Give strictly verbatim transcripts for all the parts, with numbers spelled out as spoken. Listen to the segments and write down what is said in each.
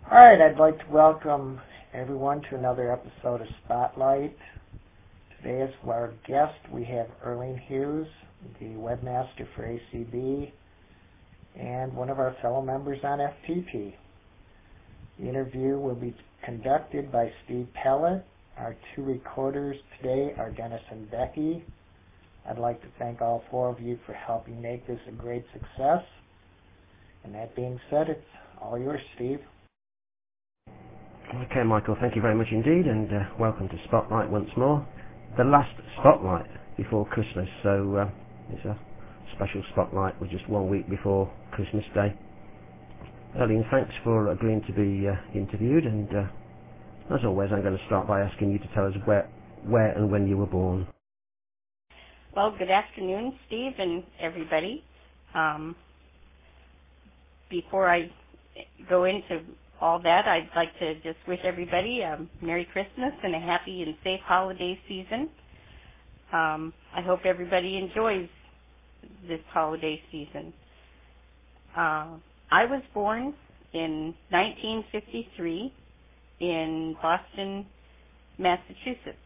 All right, I'd like to welcome everyone to another episode of Spotlight. Today, as our guest, we have Erlene Hughes, the webmaster for A C B, and one of our fellow members on F T P. The interview will be conducted by Steve Pellet. Our two recorders today are Dennis and Becky. I'd like to thank all four of you for helping make this a great success. And that being said, it's all yours, Steve. Okay, Michael, thank you very much indeed, and uh, welcome to Spotlight once more. The last Spotlight before Christmas, so uh, it's a special Spotlight. We're just one week before Christmas Day. Erlene, thanks for agreeing to be uh, interviewed, and uh, as always, I'm going to start by asking you to tell us where, where and when you were born. Well, good afternoon, Steve and everybody. Um, before I go into all that, I'd like to just wish everybody a Merry Christmas and a happy and safe holiday season. Um, I hope everybody enjoys this holiday season. Uh, I was born in nineteen fifty-three in Boston, Massachusetts.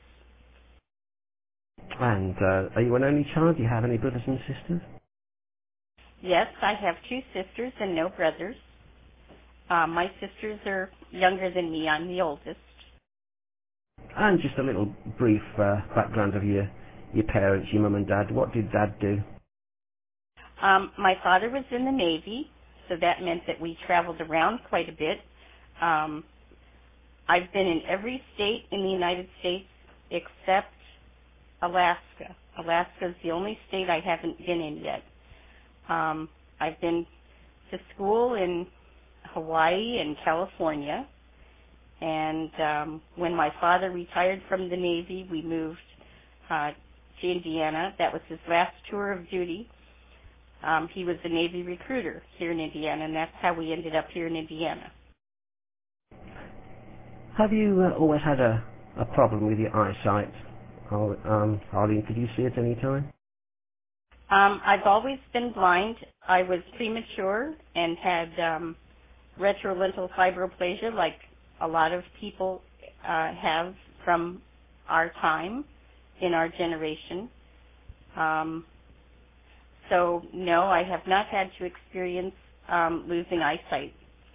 And uh, are you an only child? Do you have any brothers and sisters? Yes, I have two sisters and no brothers. Uh, my sisters are younger than me. I'm the oldest. And just a little brief uh, background of your, your parents, your mum and dad. What did Dad do? Um, my father was in the Navy, so that meant that we traveled around quite a bit. Um, I've been in every state in the United States except Alaska. Alaska is the only state I haven't been in yet. Um, I've been to school in Hawaii and California, and um, when my father retired from the Navy, we moved uh, to Indiana. That was his last tour of duty. Um, he was a Navy recruiter here in Indiana, and that's how we ended up here in Indiana. Have you uh, always had a, a problem with your eyesight? Or, um, Arlene, could you see at any time? Um, I've always been blind. I was premature and had um, retrolental fibroplasia, like a lot of people uh, have from our time, in our generation. Um, so, no, I have not had to experience um, losing eyesight.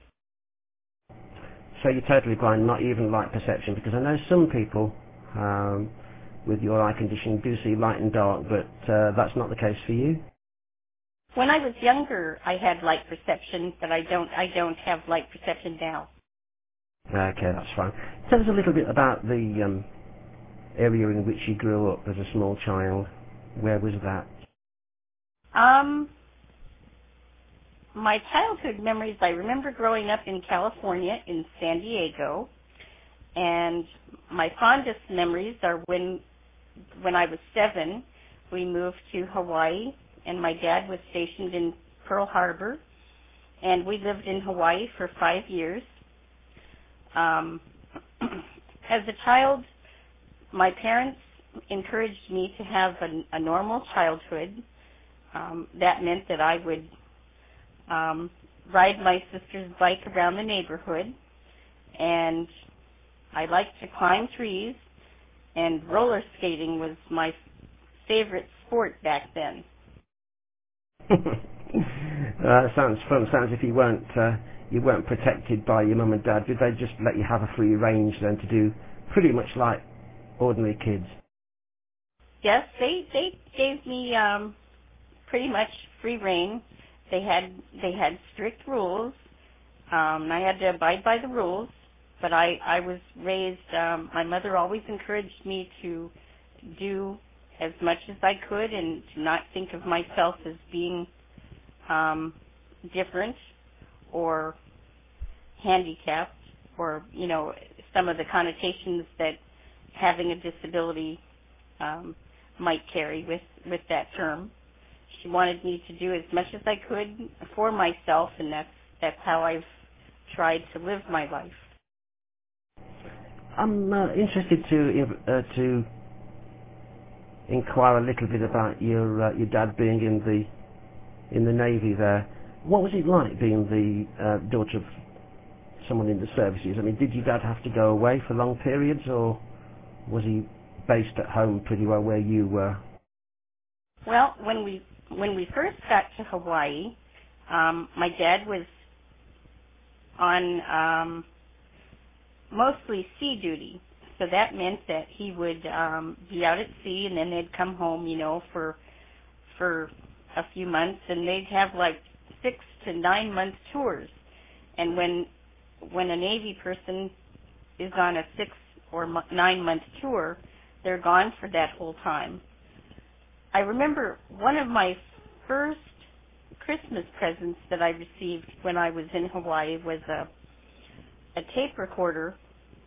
So you're totally blind, not even light perception, because I know some people um, with your eye condition do see light and dark, but uh, that's not the case for you? When I was younger, I had light perception, but I don't I don't have light perception now. Okay, that's fine. Tell us a little bit about the um, area in which you grew up as a small child. Where was that? Um, my childhood memories, I remember growing up in California, in San Diego, and my fondest memories are when, when I was seven, we moved to Hawaii, and my dad was stationed in Pearl Harbor, and we lived in Hawaii for five years. Um, as a child, my parents encouraged me to have a, a normal childhood. Um, that meant that I would um, ride my sister's bike around the neighborhood, and I liked to climb trees, and roller skating was my favorite sport back then. uh, sounds fun. Sounds if you weren't uh, you weren't protected by your mum and dad. Did they just let you have a free range then to do pretty much like ordinary kids? Yes, they they gave me um, pretty much free rein. They had they had strict rules. Um, I had to abide by the rules, but I I was raised. Um, my mother always encouraged me to do as much as I could and to not think of myself as being um, different or handicapped, or, you know, some of the connotations that having a disability um, might carry with, with that term. She wanted me to do as much as I could for myself, and that's, that's how I've tried to live my life. I'm uh, interested to uh, to inquire a little bit about your uh, your dad being in the in the Navy there. What was it like being the uh, daughter of someone in the services, I mean, did your dad have to go away for long periods, or was he based at home pretty well where you were? Well, when we when we first got to Hawaii, um, my dad was on um, mostly sea duty, so that meant that he would um, be out at sea, and then they'd come home, you know, for for a few months, and they'd have like six to nine month tours. And when when a Navy person is on a six or mo- nine month tour, they're gone for that whole time. I remember one of my first Christmas presents that I received when I was in Hawaii was a a tape recorder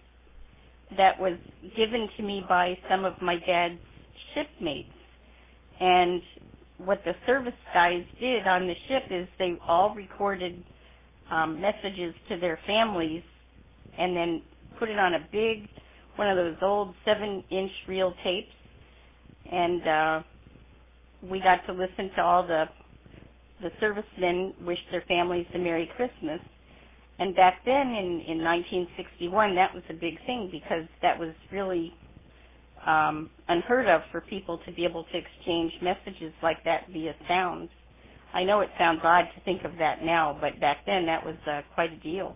that was given to me by some of my dad's shipmates. And what the service guys did on the ship is they all recorded um, messages to their families and then put it on a big, one of those old seven-inch reel tapes, and uh, we got to listen to all the the servicemen wish their families a Merry Christmas. And back then, in, in nineteen sixty-one, that was a big thing because that was really um, unheard of for people to be able to exchange messages like that via sound. I know it sounds odd to think of that now, but back then that was uh, quite a deal.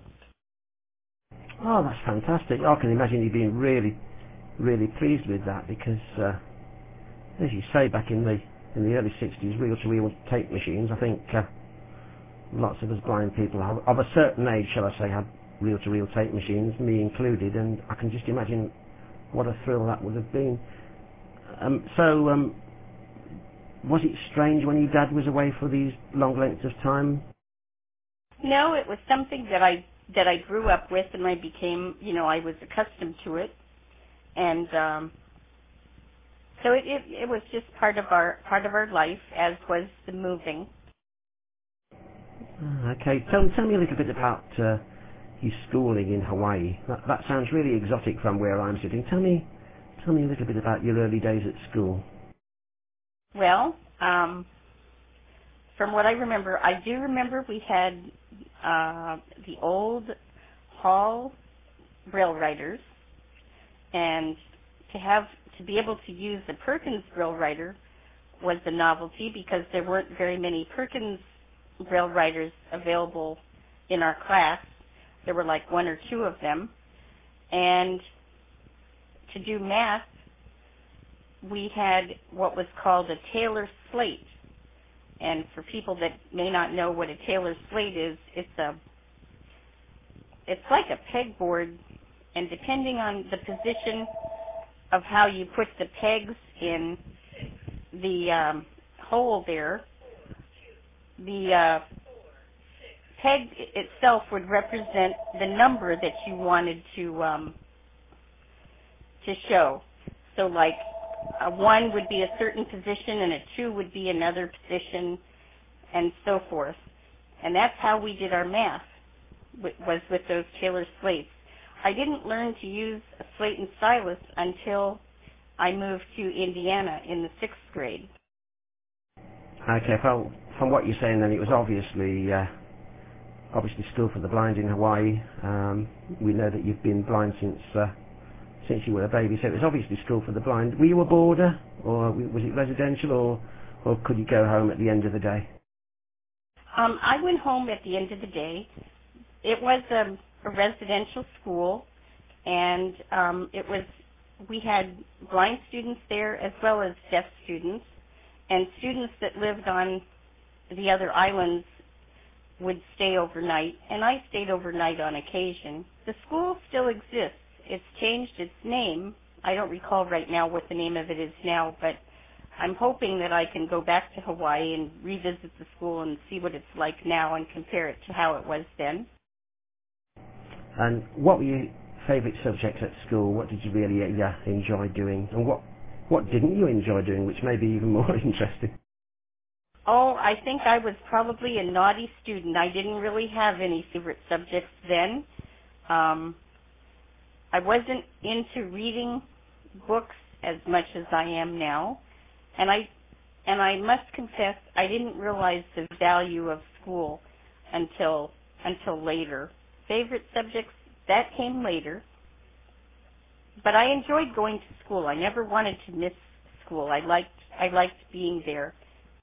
Oh, that's fantastic. I can imagine you being really, really pleased with that because, uh, as you say, back in the in the early sixties, reel-to-reel tape machines, I think uh, lots of us blind people of, of a certain age, shall I say, had reel-to-reel tape machines, me included, and I can just imagine what a thrill that would have been. Um, so, um, was it strange when your dad was away for these long lengths of time? No, it was something that I that I grew up with, and I became, you know, I was accustomed to it, and um, so it, it it was just part of our part of our life, as was the moving. Okay, tell, tell me a little bit about uh, your schooling in Hawaii. That, that sounds really exotic from where I'm sitting. Tell me, tell me a little bit about your early days at school. Well, um, from what I remember, I do remember we had uh, the old Hall Braille writers, and to have to be able to use the Perkins Braille writer was a novelty because there weren't very many Perkins Braille writers available in our class. There were like one or two of them. And to do math, we had what was called a Taylor slate. And for people that may not know what a Taylor slate is, it's a it's like a pegboard, and depending on the position of how you put the pegs in the um, hole there, the uh, peg itself would represent the number that you wanted to um, to show. So like a one would be a certain position and a two would be another position, and so forth. And that's how we did our math, was with those Taylor slates. I didn't learn to use a slate and stylus until I moved to Indiana in the sixth grade. Okay, well, from what you're saying then, it was obviously uh, obviously School for the Blind in Hawaii. Um, we know that you've been blind since uh, since you were a baby, so it was obviously School for the Blind. Were you a boarder, or was it residential, or or could you go home at the end of the day? Um, I went home at the end of the day. It was a, a residential school, and um, it was we had blind students there as well as deaf students, and students that lived on the other islands would stay overnight, and I stayed overnight on occasion. The school still exists. It's changed its name. I don't recall right now what the name of it is now, but I'm hoping that I can go back to Hawaii and revisit the school and see what it's like now and compare it to how it was then. And what were your favourite subjects at school? What did you really uh, enjoy doing? And what, what didn't you enjoy doing, which may be even more interesting? Oh, I think I was probably a naughty student. I didn't really have any favorite subjects then. Um, I wasn't into reading books as much as I am now. And I and I must confess I didn't realize the value of school until until later. favorite subjects, that came later. But I enjoyed going to school. I never wanted to miss school. I liked I liked being there.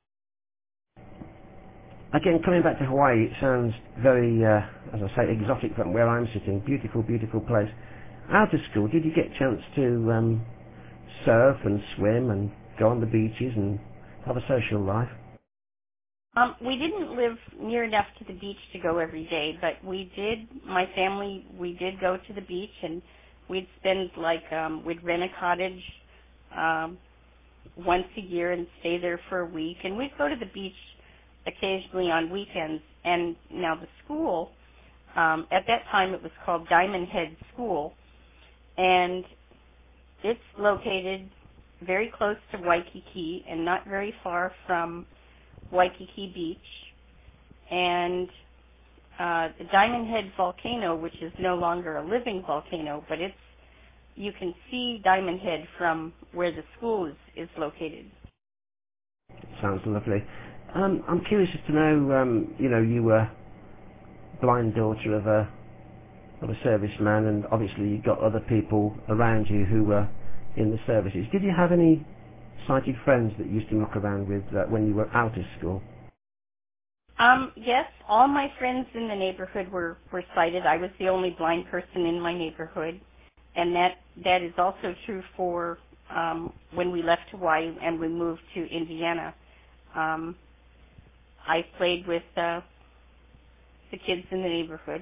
Again, coming back to Hawaii, it sounds very, uh, as I say, exotic from where I'm sitting. Beautiful, beautiful place. Out of school, did you get a chance to um, surf and swim and go on the beaches and have a social life? Um, we didn't live near enough to the beach to go every day, but we did, my family, we did go to the beach, and we'd spend like, um, we'd rent a cottage um, once a year and stay there for a week, and we'd go to the beach occasionally on weekends. And now the school, um, at that time it was called Diamond Head School, and it's located very close to Waikiki and not very far from Waikiki Beach. And uh, the Diamond Head volcano, which is no longer a living volcano, but it's you can see Diamond Head from where the school is, is located. Sounds lovely. Um, I'm curious as to know, um, you know, you were blind daughter of a of a serviceman, and obviously you got other people around you who were in the services. Did you have any sighted friends that you used to muck around with uh, when you were out of school? Um, yes, all my friends in the neighborhood were, were sighted. I was the only blind person in my neighborhood, and that that is also true for um, when we left Hawaii and we moved to Indiana. Um, I played with uh, the kids in the neighborhood.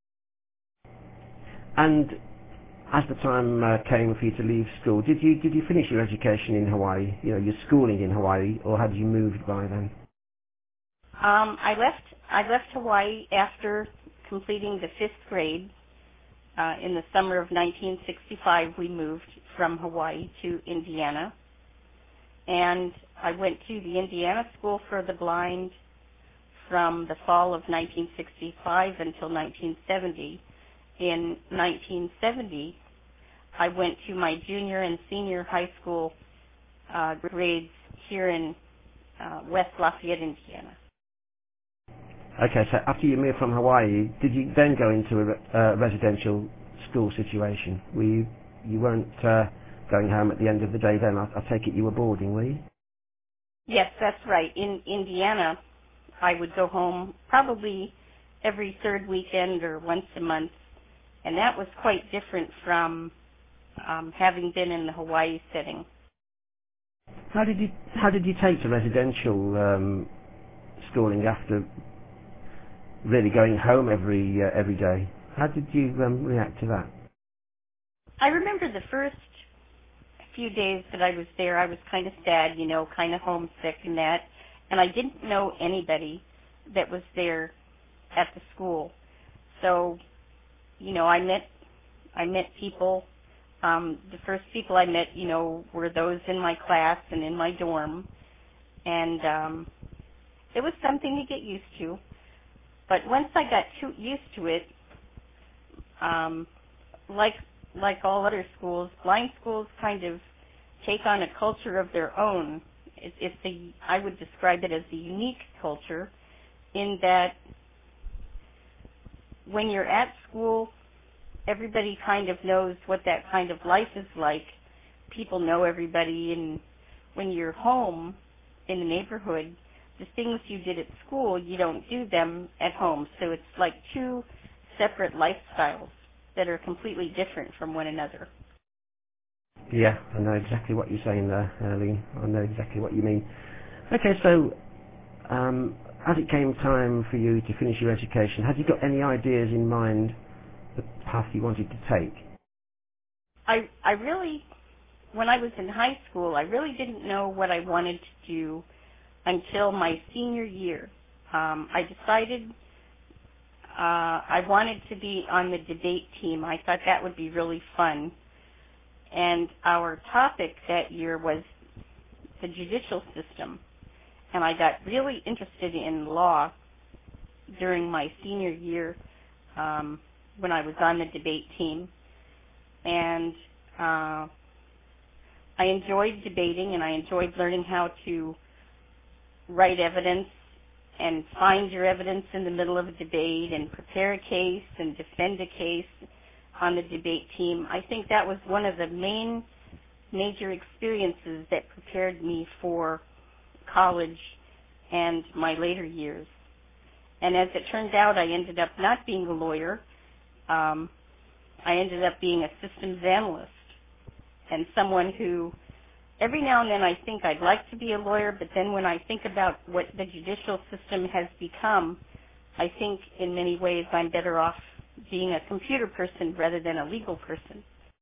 And as the time uh, came for you to leave school, did you did you finish your education in Hawaii? You know, your schooling in Hawaii, or had you moved by then? Um, I left. I left Hawaii after completing the fifth grade. Uh, in the summer of nineteen sixty-five, we moved from Hawaii to Indiana, and I went to the Indiana School for the Blind from the fall of nineteen sixty-five until nineteen seventy. In nineteen seventy, I went to my junior and senior high school uh, grades here in uh, West Lafayette, Indiana. Okay, so after you moved from Hawaii, did you then go into a re- uh, residential school situation? Were you, you weren't uh, going home at the end of the day then? I, I take it you were boarding, were you? Yes, that's right. In Indiana, I would go home probably every third weekend or once a month, and that was quite different from um, having been in the Hawaii setting. How did you How did you take to residential um, schooling after really going home every uh, every day? How did you um, react to that? I remember the first few days that I was there, I was kind of sad, you know, kind of homesick and that, and I didn't know anybody that was there at the school. So, you know, I met I met people. Um, the first people I met, you know, were those in my class and in my dorm, and um, it was something to get used to. But once I got too used to it, um, like like all other schools, blind schools kind of take on a culture of their own. It, it's a, I would describe it as a unique culture, in that when you're at school, everybody kind of knows what that kind of life is like. People know everybody, and when you're home in the neighborhood, the things you did at school, you don't do them at home. So it's like two separate lifestyles that are completely different from one another. Yeah, I know exactly what you're saying there, Arlene. I know exactly what you mean. Okay, so um, as it came time for you to finish your education, had you got any ideas in mind the path you wanted to take? I I really, when I was in high school, I really didn't know what I wanted to do until my senior year. Um, I decided uh, I wanted to be on the debate team. I thought that would be really fun. And our topic that year was the judicial system. And I got really interested in law during my senior year um, when I was on the debate team. And uh, I enjoyed debating, and I enjoyed learning how to write evidence and find your evidence in the middle of a debate and prepare a case and defend a case on the debate team. I think that was one of the main major experiences that prepared me for college and my later years. And as it turns out, I ended up not being a lawyer. Um, I ended up being a systems analyst and someone who every now and then I think I'd like to be a lawyer, but then when I think about what the judicial system has become, I think in many ways I'm better off being a computer person rather than a legal person.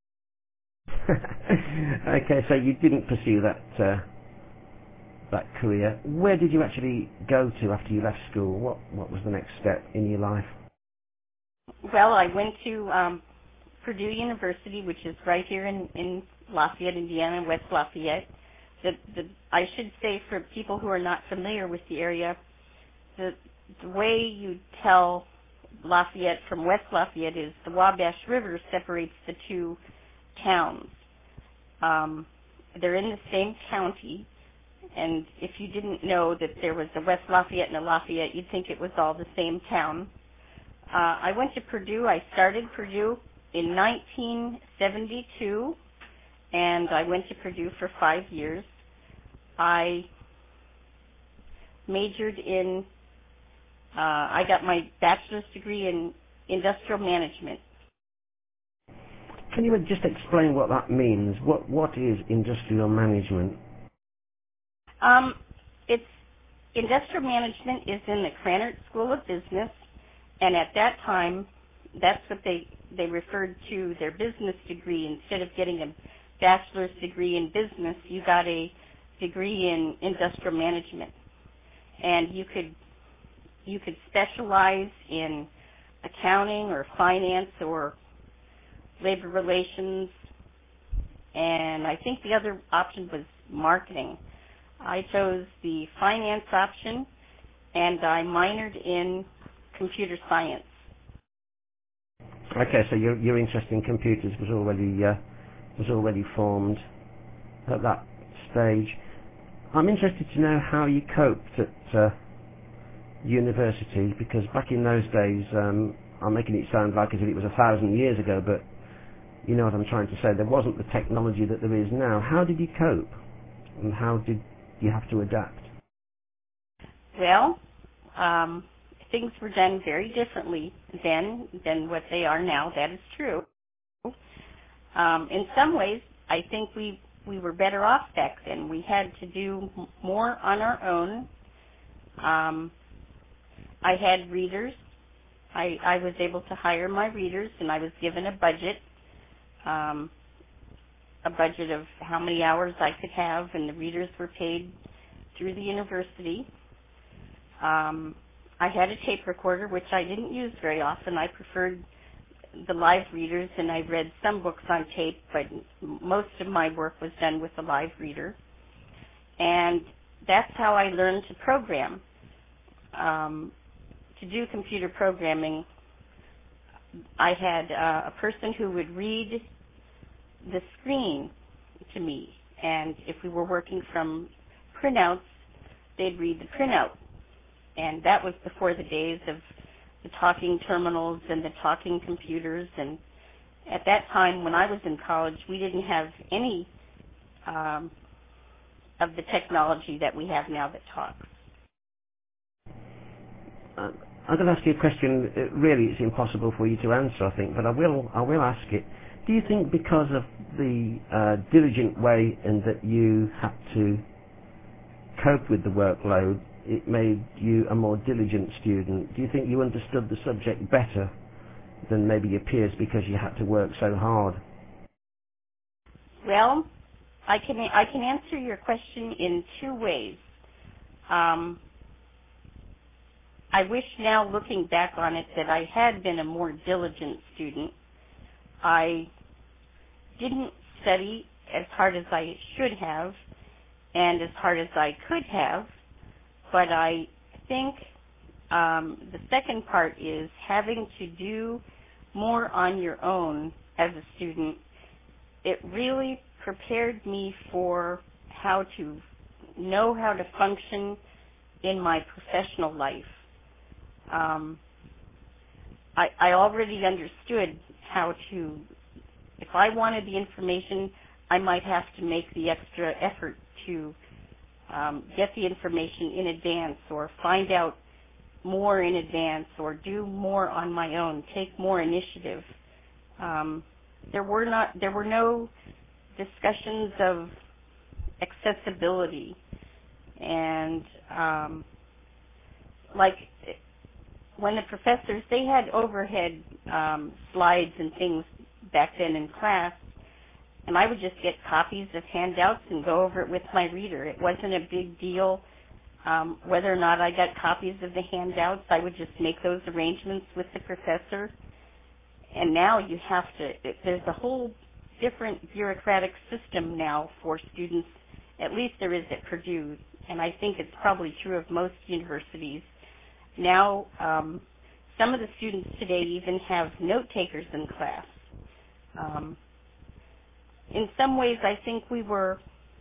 Okay, so you didn't pursue that uh, that career. Where did you actually go to after you left school? What what was the next step in your life? Well, I went to um, Purdue University, which is right here in, in Lafayette, Indiana, West Lafayette. The, the, I should say for people who are not familiar with the area, the, the way you tell Lafayette from West Lafayette is the Wabash River separates the two towns. Um, they're in the same county, and if you didn't know that there was a West Lafayette and a Lafayette, you'd think it was all the same town. Uh, I went to Purdue. I started Purdue in nineteen seventy-two, and I went to Purdue for five years. I majored in, uh, I got my bachelor's degree in industrial management. Can you just explain what that means? What What is industrial management? Um, it's industrial management is in the Krannert School of Business, and at that time, that's what they they referred to their business degree. Instead of getting a bachelor's degree in business, you got a degree in industrial management, and you could you could specialize in accounting or finance or labor relations, and I think the other option was marketing. I chose the finance option, and I minored in computer science. Okay, so your your interest in computers was already uh, was already formed at that stage. I'm interested to know how you coped at uh, university, because back in those days, um, I'm making it sound like as if it was a thousand years ago, but you know what I'm trying to say. There wasn't the technology that there is now. How did you cope, and how did you have to adapt? Well, um, things were done very differently then than what they are now. That is true. Um, in some ways, I think we we were better off back then. We had to do more on our own. Um, I had readers. I, I was able to hire my readers, and I was given a budget, um, a budget of how many hours I could have, and the readers were paid through the university. Um, I had a tape recorder, which I didn't use very often. I preferred the live readers, and I read some books on tape, but most of my work was done with a live reader. And that's how I learned to program. Um, to do computer programming, I had uh, a person who would read the screen to me, and if we were working from printouts, they'd read the printout. And that was before the days of the talking terminals and the talking computers. And at that time, when I was in college, we didn't have any um, of the technology that we have now that talks. Uh, I'm going to ask you a question. Uh, really, it's impossible for you to answer, I think, but I will. I will ask it. Do you think because of the uh, diligent way and that you had to cope with the workload, it made you a more diligent student? Do you think you understood the subject better than maybe your peers because you had to work so hard? Well, I can I can answer your question in two ways. Um, I wish now, looking back on it, that I had been a more diligent student. I didn't study as hard as I should have and as hard as I could have, but I think um, the second part is having to do more on your own as a student. It really prepared me for how to know how to function in my professional life. Um, I, I already understood how to, if I wanted the information, I might have to make the extra effort to um, get the information in advance or find out more in advance or do more on my own, take more initiative. Um, there were not, there were no discussions of accessibility and um, like when the professors, they had overhead um, slides and things back then in class, and I would just get copies of handouts and go over it with my reader. It wasn't a big deal um, whether or not I got copies of the handouts. I would just make those arrangements with the professor. And now you have to, there's a whole different bureaucratic system now for students, at least there is at Purdue, and I think it's probably true of most universities. Now, um, some of the students today even have note takers in class. Um, in some ways, I think we were,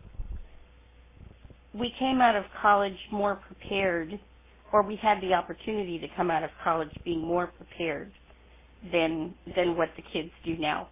we came out of college more prepared, or we had the opportunity to come out of college being more prepared than than what the kids do now.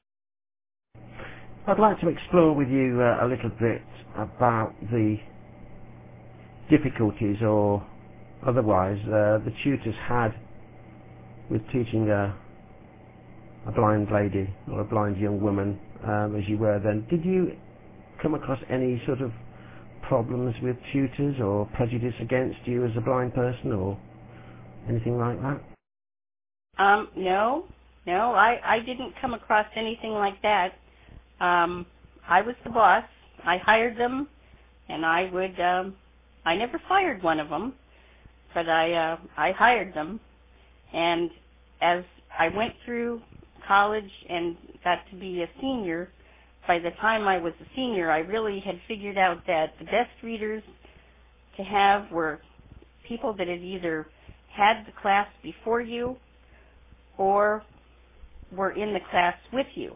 I'd like to explore with you uh, a little bit about the difficulties or otherwise uh, the tutors had with teaching a, a blind lady or a blind young woman um, as you were then. Did you come across any sort of problems with tutors or prejudice against you as a blind person or anything like that? Um, no, no, I, I didn't come across anything like that. Um, I was the boss. I hired them, and I would, um, I never fired one of them, but I, uh, I hired them. And as I went through college and got to be a senior, by the time I was a senior, I really had figured out that the best readers to have were people that had either had the class before you or were in the class with you.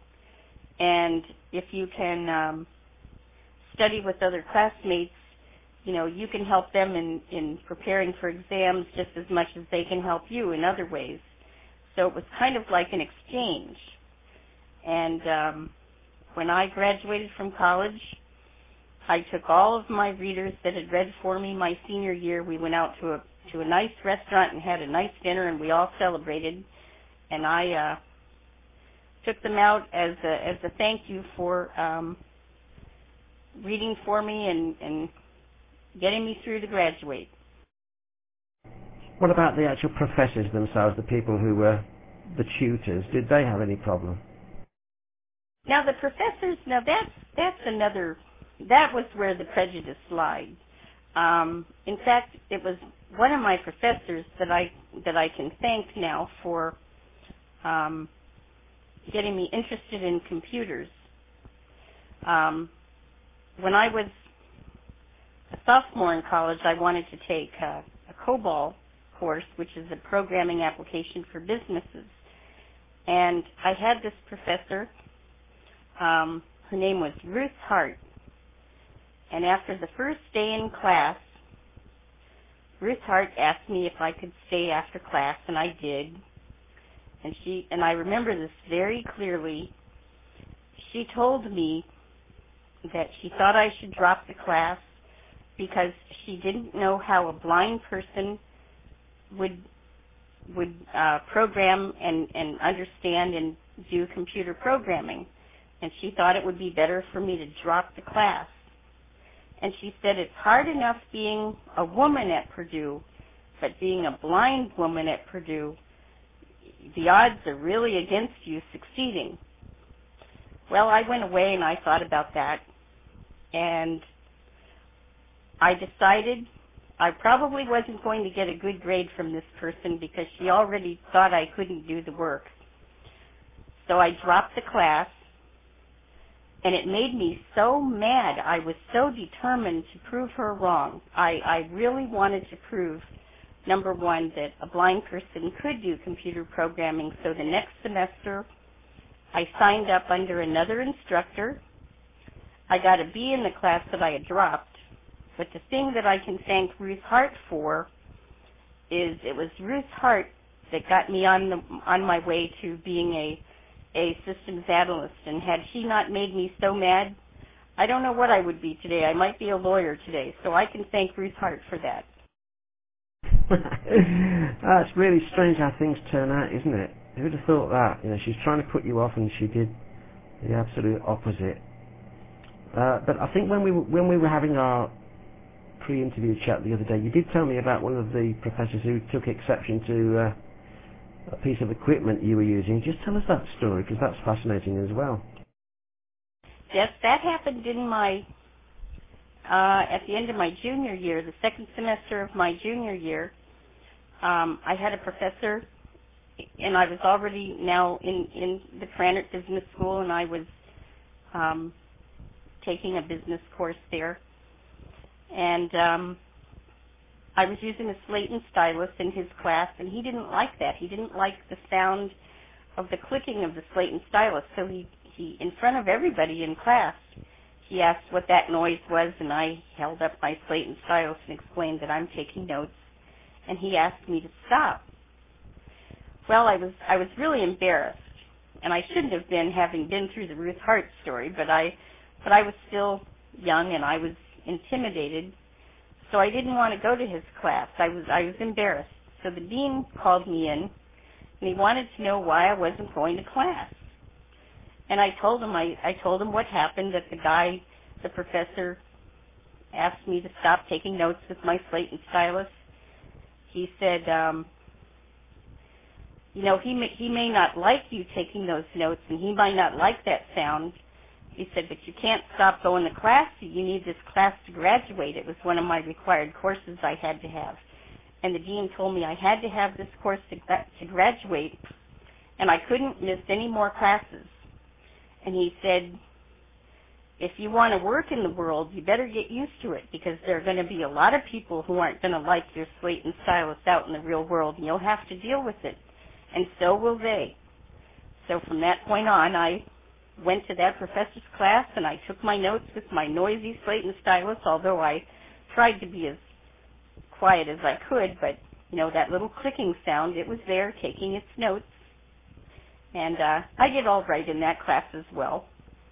And if you can um, study with other classmates, you know, you can help them in, in preparing for exams just as much as they can help you in other ways. So it was kind of like an exchange. And um, when I graduated from college, I took all of my readers that had read for me my senior year. We went out to a to a nice restaurant and had a nice dinner, and we all celebrated. And I uh, took them out as a, as a thank you for um, reading for me and, and getting me through to graduate. What about the actual professors themselves, the people who were the tutors? Did they have any problem? Now the professors, now that's that's another, that was where the prejudice lied. Um, in fact, it was one of my professors that I that I can thank now for um, getting me interested in computers. Um, when I was a sophomore in college, I wanted to take a, a COBOL course, which is a programming application for businesses. And I had this professor, um, her name was Ruth Hart. And after the first day in class, Ruth Hart asked me if I could stay after class, and I did. And she and I remember this very clearly. She told me that she thought I should drop the class because she didn't know how a blind person would would uh, program and, and understand and do computer programming. And she thought it would be better for me to drop the class. And she said it's hard enough being a woman at Purdue, but being a blind woman at Purdue, the odds are really against you succeeding. Well, I went away and I thought about that, and I decided I probably wasn't going to get a good grade from this person because she already thought I couldn't do the work. So I dropped the class, and it made me so mad. I was so determined to prove her wrong. I, I really wanted to prove, number one, that a blind person could do computer programming. So the next semester, I signed up under another instructor. I got a B in the class that I had dropped. But the thing that I can thank Ruth Hart for is it was Ruth Hart that got me on the on my way to being a a systems analyst. And had she not made me so mad, I don't know what I would be today. I might be a lawyer today. So I can thank Ruth Hart for that. That's really strange how things turn out, isn't it? Who would have thought that? You know, she's trying to put you off, and she did the absolute opposite. Uh, but I think when we were, when we were having our pre-interview chat the other day, you did tell me about one of the professors who took exception to uh, a piece of equipment you were using. Just tell us that story, because that's fascinating as well. Yes, that happened in my uh, at the end of my junior year, the second semester of my junior year. Um, I had a professor, and I was already now in, in the Krannert Business School, and I was um, taking a business course there. And um, I was using a slate and stylus in his class, and he didn't like that. He didn't like the sound of the clicking of the slate and stylus. So he, he, in front of everybody in class, he asked what that noise was, and I held up my slate and stylus and explained that I'm taking notes. And he asked me to stop. Well, I was I was really embarrassed, and I shouldn't have been, having been through the Ruth Hart story. But I, but I was still young, and I was intimidated, so I didn't want to go to his class. I was I was embarrassed. So the dean called me in, and he wanted to know why I wasn't going to class. And I told him I I told him what happened. That the guy, the professor, asked me to stop taking notes with my slate and stylus. He said, um, you know, he may, he may not like you taking those notes, and he might not like that sound. He said, but you can't stop going to class. You need this class to graduate. It was one of my required courses I had to have. And the dean told me I had to have this course to, to graduate, and I couldn't miss any more classes. And he said, if you want to work in the world, you better get used to it, because there are going to be a lot of people who aren't going to like your slate and stylus out in the real world, and you'll have to deal with it. And so will they. So from that point on, I went to that professor's class, and I took my notes with my noisy slate and stylus, although I tried to be as quiet as I could. But, you know, that little clicking sound, it was there taking its notes. And uh, I did all right in that class as well.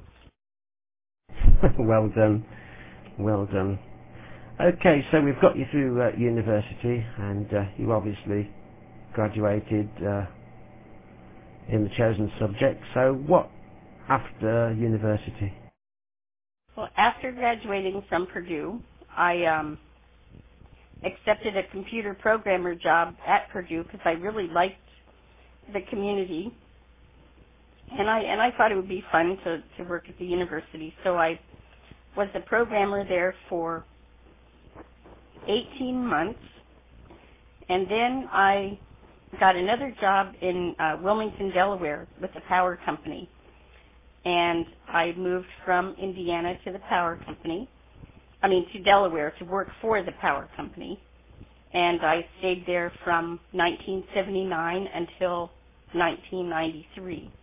Well done. Well done. Okay, so we've got you through uh, university, and uh, you obviously graduated uh, in the chosen subject. So what after university? Well, after graduating from Purdue, I um, accepted a computer programmer job at Purdue because I really liked the community, and I and I thought it would be fun to, to work at the university. So I was a programmer there for eighteen months, and then I got another job in uh, Wilmington, Delaware with the power company. And I moved from Indiana to the power company, I mean to Delaware to work for the power company. And I stayed there from nineteen seventy-nine until nineteen ninety-three.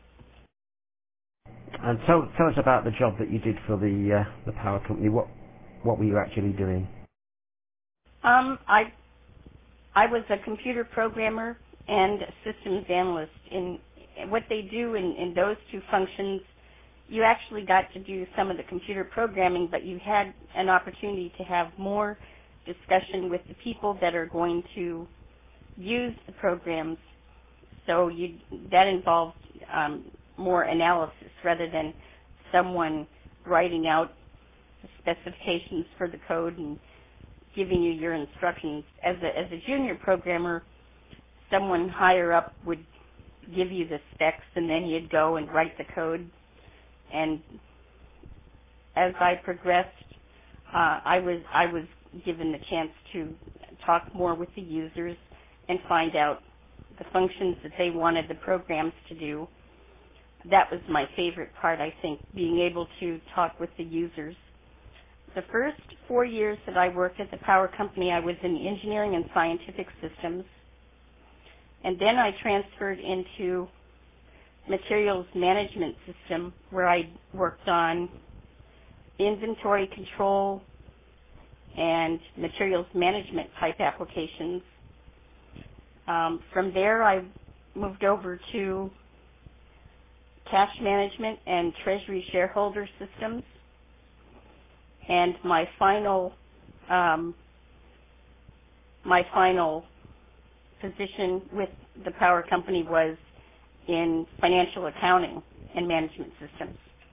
And tell, tell us about the job that you did for the uh, the power company. What what were you actually doing? Um, I I was a computer programmer and a systems analyst. In what they do in, in those two functions, you actually got to do some of the computer programming, but you had an opportunity to have more discussion with the people that are going to use the programs. So you, that involved um, more analysis rather than someone writing out the specifications for the code and giving you your instructions. As a, as a junior programmer, someone higher up would give you the specs, and then you'd go and write the code. And as I progressed, uh, I was I was given the chance to talk more with the users and find out the functions that they wanted the programs to do. That was my favorite part, I think, being able to talk with the users. The first four years that I worked at the power company, I was in engineering and scientific systems. And then I transferred into materials management system, where I worked on inventory control and materials management type applications. Um, from there, I moved over to cash management and treasury shareholder systems. And my final, um, my final position with the power company was in financial accounting and management systems.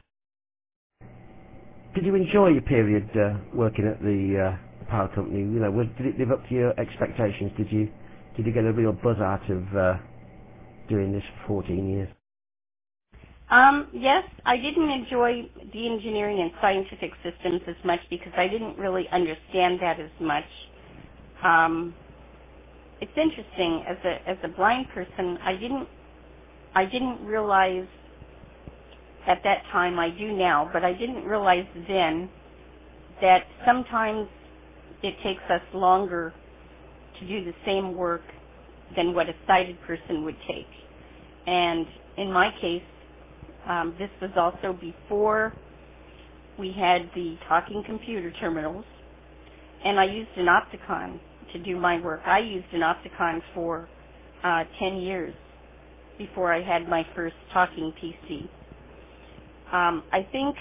Did you enjoy your period uh, working at the uh, power company? You know, was, did it live up to your expectations? Did you did you get a real buzz out of uh, doing this for fourteen years? Um, yes, I didn't enjoy the engineering and scientific systems as much because I didn't really understand that as much. Um, it's interesting, as a as a blind person, I didn't I didn't realize at that time, I do now, but I didn't realize then that sometimes it takes us longer to do the same work than what a sighted person would take. And in my case, um, this was also before we had the talking computer terminals, and I used an Opticon to do my work. I used an Opticon for uh, ten years before I had my first talking P C. Um, I think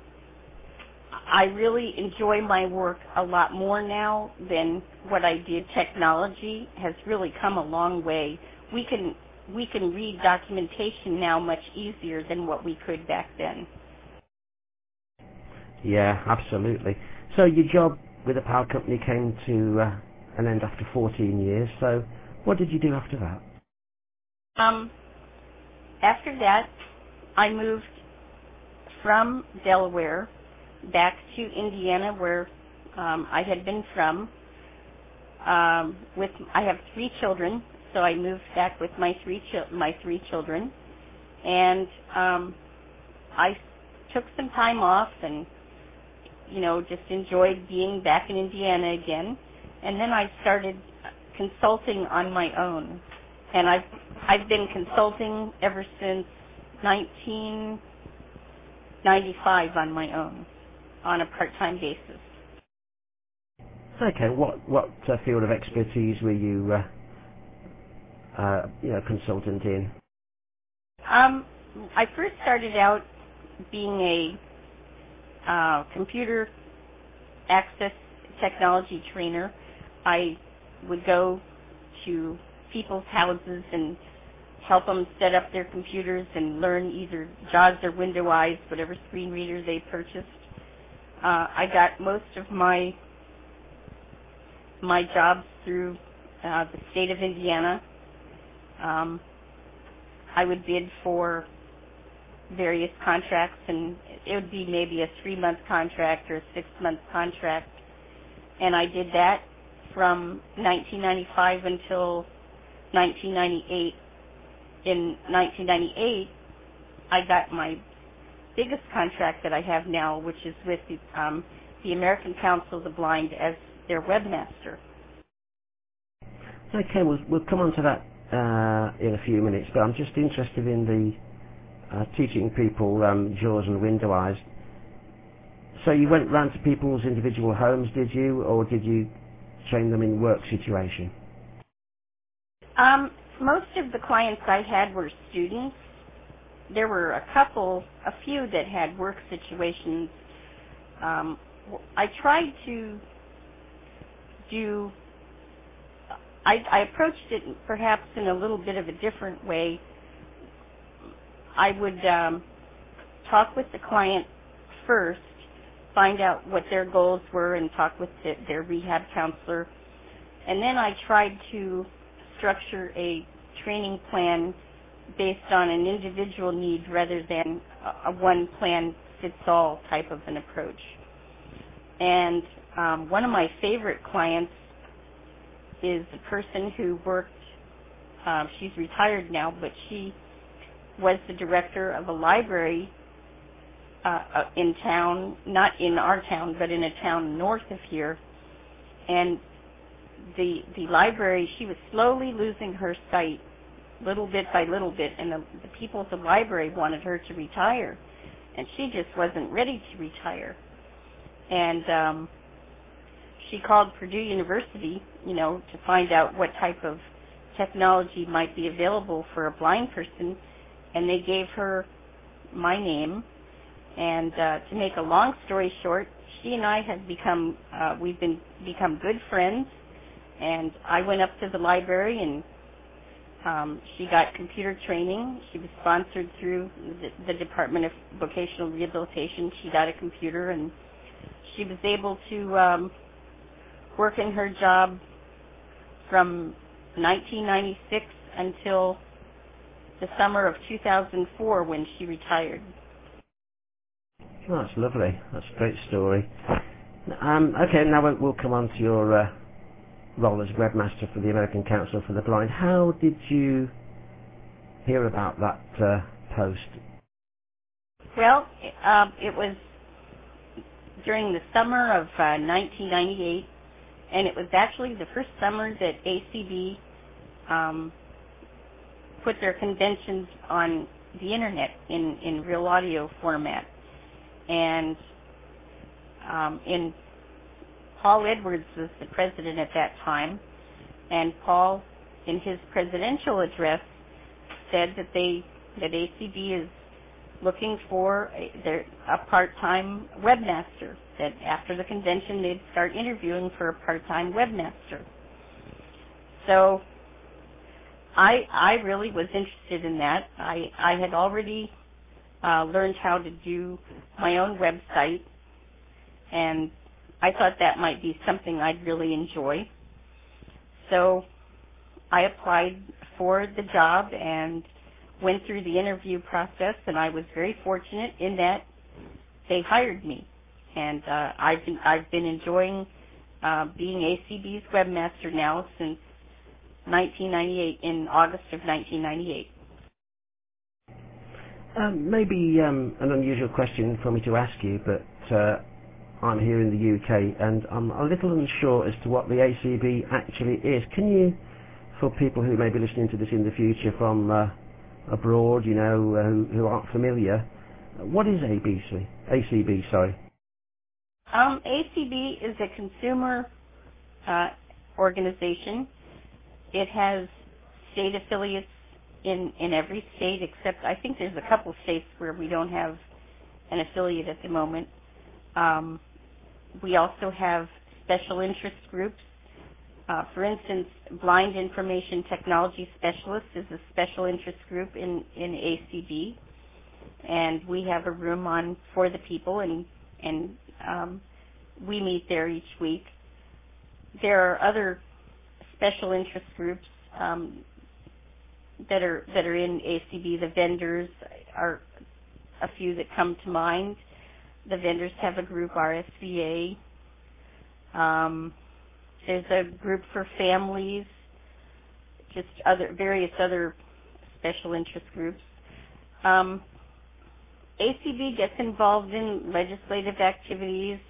I really enjoy my work a lot more now than what I did. Technology has really come a long way. We can we can read documentation now much easier than what we could back then. Yeah, absolutely. So your job with the power company came to uh, an end after fourteen years. So what did you do after that? Um, after that, I moved from Delaware back to Indiana, where um, I had been from. Um, with I have three children, so I moved back with my three chi- my three children, and um, I took some time off and you know just enjoyed being back in Indiana again. And then I started consulting on my own, and I've I've been consulting ever since nineteen ninety-five on my own, on a part-time basis. Okay, what what uh, field of expertise were you, uh, uh, you know, consultant in? Um, I first started out being a uh, computer access technology trainer. I would go to people's houses and help them set up their computers and learn either JAWS or Window Eyes, whatever screen reader they purchased. Uh, I got most of my my jobs through uh, the state of Indiana. Um, I would bid for various contracts, and it would be maybe a three-month contract or a six-month contract. And I did that from nineteen ninety-five until nineteen ninety-eight. In nineteen ninety-eight, I got my biggest contract that I have now, which is with the, um, the American Council of the Blind as their webmaster. Okay, we'll, we'll come on to that uh, in a few minutes, but I'm just interested in the uh, teaching people um, JAWS and Window Eyes. So you went round to people's individual homes, did you, or did you train them in work situation? Um, most of the clients I had were students. There were a couple, a few that had work situations. Um, I tried to do, I, I approached it perhaps in a little bit of a different way. I would um, talk with the client first, find out what their goals were, and talk with the, their rehab counselor. And then I tried to structure a training plan based on an individual need rather than a, a one-plan-fits-all type of an approach. And um, one of my favorite clients is a person who worked, uh, she's retired now, but she was the director of a library uh, uh, in town, not in our town, but in a town north of here. And the the library, she was slowly losing her sight, little bit by little bit, and the, the people at the library wanted her to retire, and she just wasn't ready to retire. And um, she called Purdue University, you know, to find out what type of technology might be available for a blind person, and they gave her my name. And uh, to make a long story short, she and I have become, uh, we've been become good friends, and I went up to the library and um, she got computer training. She was sponsored through the, the Department of Vocational Rehabilitation. She got a computer, and she was able to um, work in her job from nineteen ninety-six until the summer of two thousand four when she retired. Oh, that's lovely. That's a great story. Um, okay, now we'll, we'll come on to your uh, role as webmaster for the American Council for the Blind. How did you hear about that uh, post? Well, um, it was during the summer of uh, nineteen ninety-eight, and it was actually the first summer that A C B um, put their conventions on the internet in, in real audio format. And um, in Paul Edwards was the president at that time, and Paul, in his presidential address, said that they that A C B is looking for a, their, a part-time webmaster. That after the convention they'd start interviewing for a part-time webmaster. So I I really was interested in that. I I had already uh, learned how to do my own website, and I thought that might be something I'd really enjoy. So I applied for the job and went through the interview process, and I was very fortunate in that they hired me. And uh, I've been I've been enjoying uh, being A C B's webmaster now since nineteen ninety-eight, in August of nineteen ninety-eight. Um, maybe um, an unusual question for me to ask you, but uh, I'm here in the U K and I'm a little unsure as to what the A C B actually is. Can you, for people who may be listening to this in the future from uh, abroad, you know, uh, who, who aren't familiar, what is A B C? A C B, sorry. Um, A C B is a consumer uh, organization. It has state affiliates in, in every state, except I think there's a couple states where we don't have an affiliate at the moment. Um, we also have special interest groups. Uh, for instance, Blind Information Technology Specialists is a special interest group in, in A C B, and we have a room on For the People, and, and um, we meet there each week. There are other special interest groups um, that are that are in A C B. The vendors are a few that come to mind. The vendors have a group, R S V A. Um, there's a group for families, just other various other special interest groups. Um, A C B gets involved in legislative activities.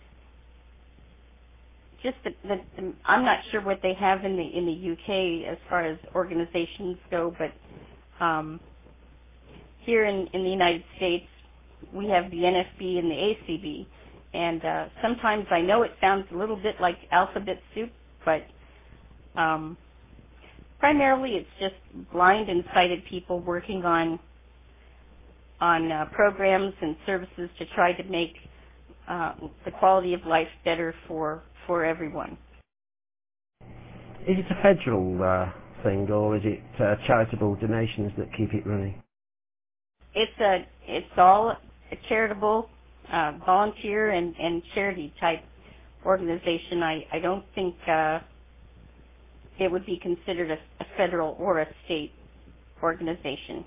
Just the, the, the, I'm not sure what they have in the in the U K as far as organizations go, but um, here in, in the United States, we have the N F B and the A C B, and uh, sometimes I know it sounds a little bit like alphabet soup, but um, primarily it's just blind and sighted people working on on uh, programs and services to try to make uh, the quality of life better for for everyone. Is it a federal uh, thing, or is it uh, charitable donations that keep it running? It's a it's all a charitable, uh, volunteer and, and charity type organization. I, I don't think uh, it would be considered a, a federal or a state organization.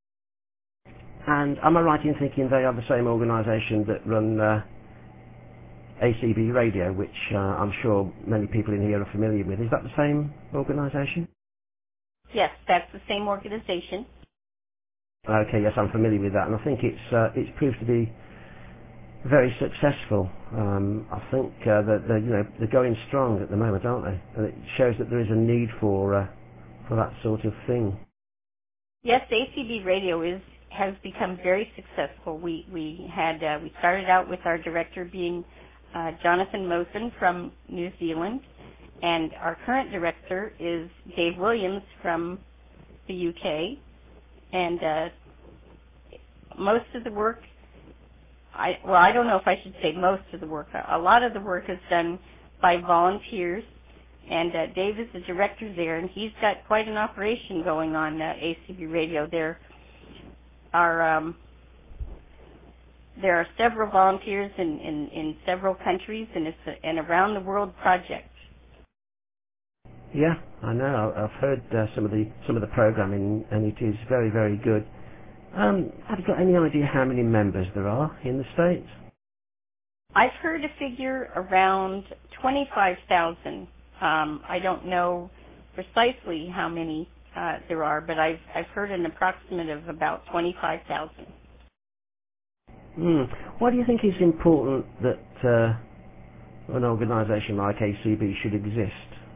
And am I right in thinking they are the same organisation that run uh, A C B Radio, which uh, I'm sure many people in here are familiar with? Is that the same organisation? Yes, that's the same organization. Okay, yes, I'm familiar with that, and I think it's uh, it's proved to be very successful. Um, I think uh, that they're, you know, they're going strong at the moment, aren't they? And it shows that there is a need for uh, for that sort of thing. Yes, A C B Radio is has become very successful. We we had uh, we started out with our director being uh, Jonathan Mosen from New Zealand, and our current director is Dave Williams from the U K. And uh, most of the work, I well, I don't know if I should say most of the work. A lot of the work is done by volunteers, and uh, Dave is the director there, and he's got quite an operation going on uh, A C B Radio. There are um, there are several volunteers in, in, in several countries, and it's a, an around the world project. Yeah, I know. I've heard uh, some of the some of the programming, and it is very, very good. Um, have you got any idea how many members there are in the States? I've heard a figure around twenty-five thousand. Um, I don't know precisely how many uh, there are, but I've I've heard an approximate of about twenty-five thousand. Hmm. Why do you think it's important that uh, an organisation like A C B should exist?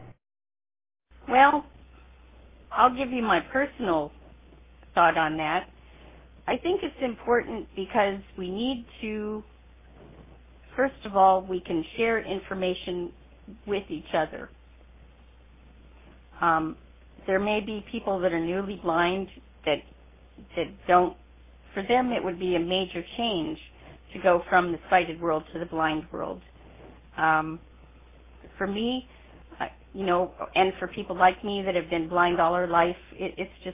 Well, I'll give you my personal thought on that. I think it's important because we need to, first of all, we can share information with each other. Um, there may be people that are newly blind that that don't, for them it would be a major change to go from the sighted world to the blind world. Um, for me, uh, you know, and for people like me that have been blind all our life, it, it's just,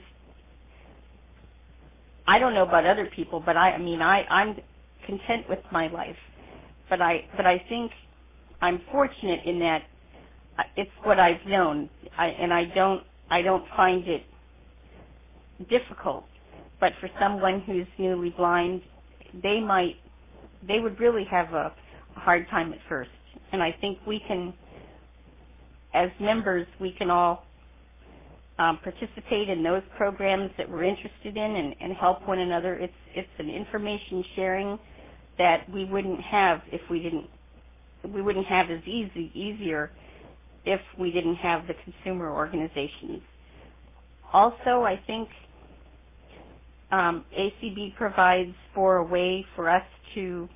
I don't know about other people, but I, I mean, I, I'm content with my life. But I, but I think I'm fortunate in that it's what I've known, I, and I don't, I don't find it difficult. But for someone who's newly blind, they might, they would really have a, a hard time at first. And I think we can, as members, we can all um, participate in those programs that we're interested in and, and help one another. It's it's an information sharing that we wouldn't have if we didn't, we wouldn't have as easy easier if we didn't have the consumer organizations. Also, I think um, A C B provides for a way for us to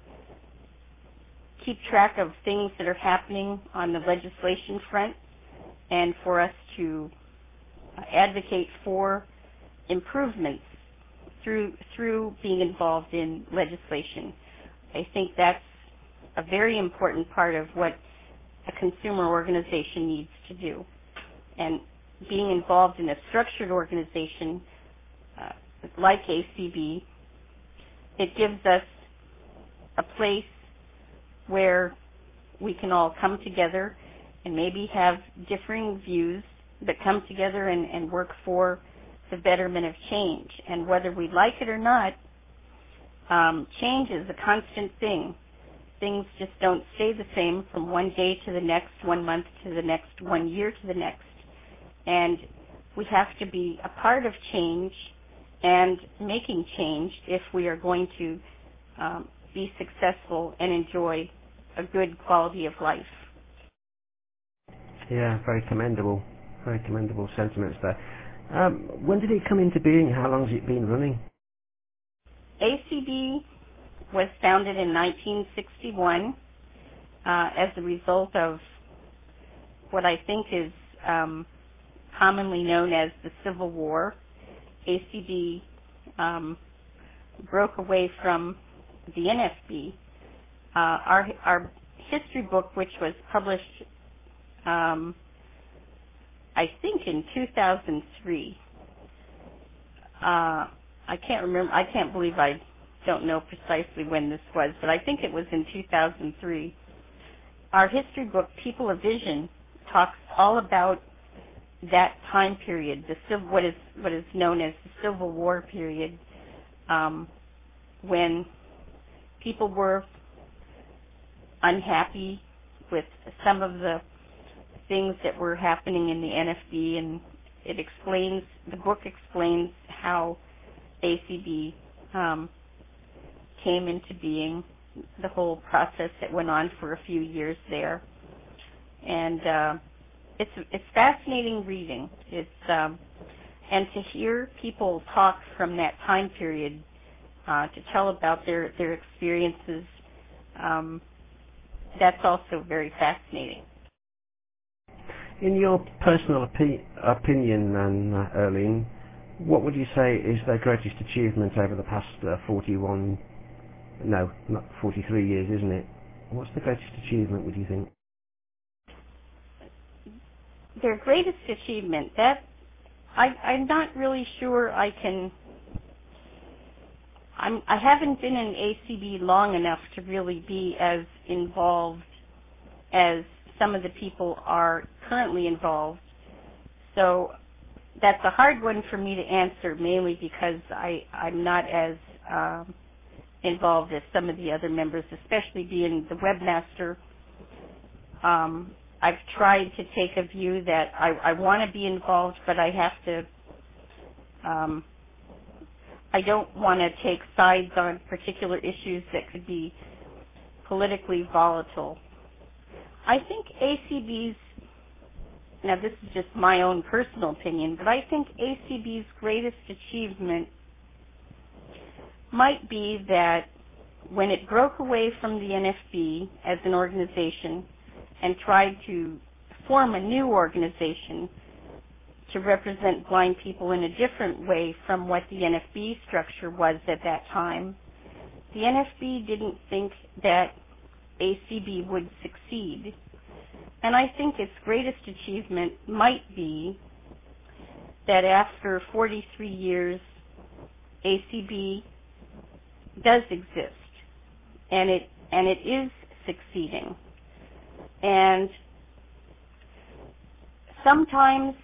keep track of things that are happening on the legislation front and for us to advocate for improvements through through being involved in legislation. I think that's a very important part of what a consumer organization needs to do. And being involved in a structured organization uh, like A C B, it gives us a place where we can all come together and maybe have differing views, but come together and, and work for the betterment of change. And whether we like it or not, um, change is a constant thing. Things just don't stay the same from one day to the next, one month to the next, one year to the next. And we have to be a part of change and making change if we are going to um, be successful and enjoy a good quality of life. Yeah, very commendable, very commendable sentiments there. Um, when did it come into being? How long has it been running? A C B was founded in nineteen sixty-one uh, as a result of what I think is um, commonly known as the Civil War. A C B um, broke away from the N F B. Uh, our our history book, which was published, um, I think in two thousand three. Uh, I can't remember. I can't believe I don't know precisely when this was, but I think it was in two thousand three. Our history book, People of Vision, talks all about that time period, the civil, what is what is known as the Civil War period, um, when people were unhappy with some of the things that were happening in the N F B, and it explains, the book explains how A C B um, came into being, the whole process that went on for a few years there. And uh, it's it's fascinating reading. It's um, and to hear people talk from that time period, uh, to tell about their their experiences. Um, that's also very fascinating. In your personal opi- opinion, then, uh, Erlene, what would you say is their greatest achievement over the past uh, forty-one, no, not forty-three years, isn't it? What's the greatest achievement, would you think? Their greatest achievement, that, I, I'm not really sure I can, I'm, I haven't been in A C B long enough to really be as involved as some of the people are currently involved. So that's a hard one for me to answer, mainly because I, I'm not as um, involved as some of the other members, especially being the webmaster. Um, I've tried to take a view that I, I want to be involved, but I have to, um, I don't want to take sides on particular issues that could be politically volatile. I think A C B's, now this is just my own personal opinion, but I think A C B's greatest achievement might be that when it broke away from the N F B as an organization and tried to form a new organization to represent blind people in a different way from what the N F B structure was at that time, the N F B didn't think that A C B would succeed. And I think its greatest achievement might be that after forty-three years, A C B does exist, and it and it is succeeding. And sometimes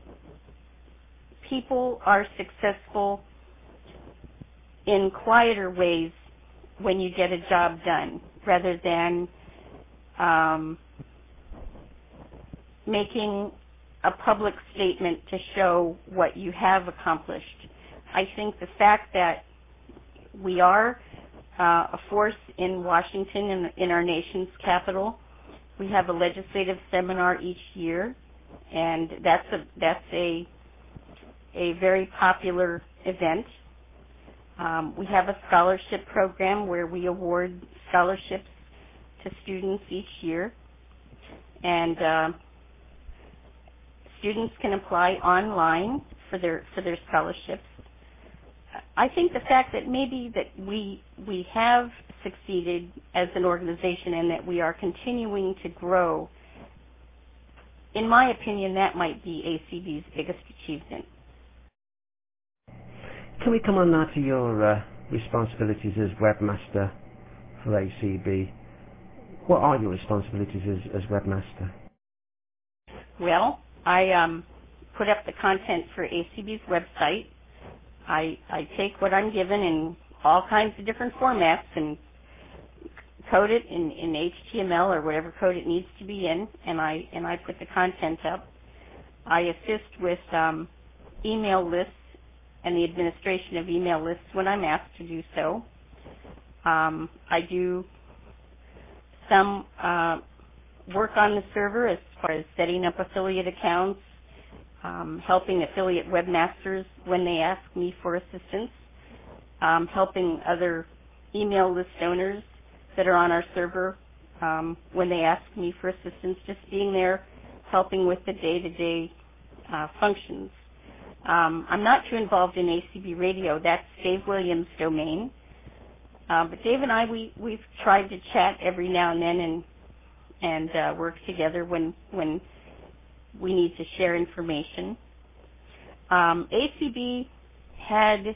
people are successful in quieter ways when you get a job done, rather than um, making a public statement to show what you have accomplished. I think the fact that we are uh, a force in Washington, in, in our nation's capital, we have a legislative seminar each year, and that's a that's a a very popular event. Um, we have a scholarship program where we award scholarships to students each year, and uh, students can apply online for their for their scholarships. I think the fact that maybe that we we have succeeded as an organization and that we are continuing to grow, in my opinion, that might be A C B's biggest achievement. Can we come on now to your uh, responsibilities as webmaster for A C B? What are your responsibilities as, as webmaster? Well, I um, put up the content for A C B's website. I, I take what I'm given in all kinds of different formats and code it in, in H T M L or whatever code it needs to be in, and I and I put the content up. I assist with um, email lists and the administration of email lists when I'm asked to do so. Um, I do some uh, work on the server as far as setting up affiliate accounts, um, helping affiliate webmasters when they ask me for assistance, um, helping other email list owners that are on our server um, when they ask me for assistance, just being there helping with the day-to-day uh, functions. Um, I'm not too involved in A C B Radio. That's Dave Williams' domain. Uh, but Dave and I, we, we've tried to chat every now and then and and uh, work together when when we need to share information. Um, A C B had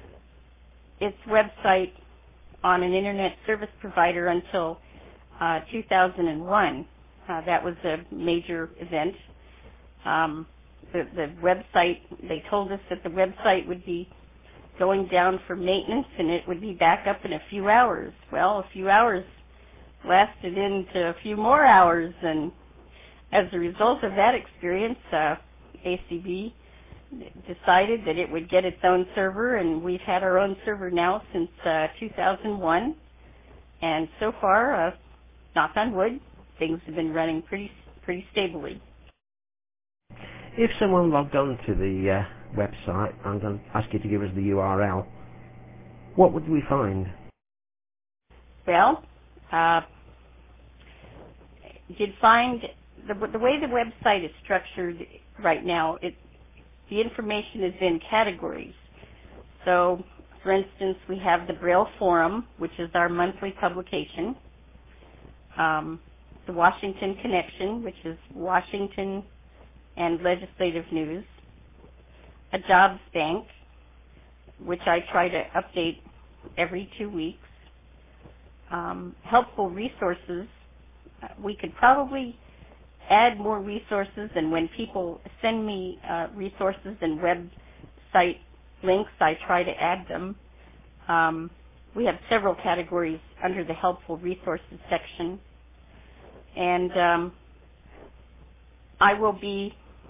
its website on an internet service provider until uh, two thousand one. Uh, that was a major event. Um, the, the website, they told us that the website would be going down for maintenance and it would be back up in a few hours. Well, a few hours lasted into a few more hours, and as a result of that experience, uh, A C B decided that it would get its own server, and we've had our own server now since uh, two thousand one, and so far, uh, knock on wood, things have been running pretty pretty stably. If someone logged on to the uh, website, I'm going to ask you to give us the U R L, what would we find? Well, uh, did find the, the way the website is structured right now, it, the information is in categories. So, for instance, we have the Braille Forum, which is our monthly publication, um, the Washington Connection, which is Washington and legislative news, a jobs bank, which I try to update every two weeks, um, helpful resources. We could probably add more resources, and when people send me uh, resources and website links, I try to add them. Um, we have several categories under the helpful resources section. And um, I will be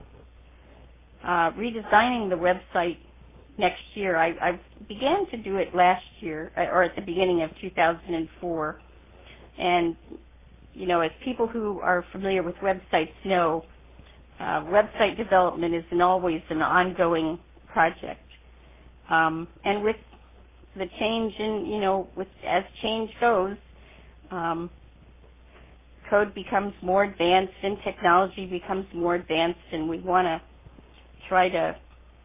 uh, redesigning the website next year. I, I began to do it last year, or at the beginning of two thousand four. And, you know, as people who are familiar with websites know, uh, website development is an always an ongoing project. Um, and with the change in, you know, with as change goes, um, code becomes more advanced and technology becomes more advanced, and we want to try to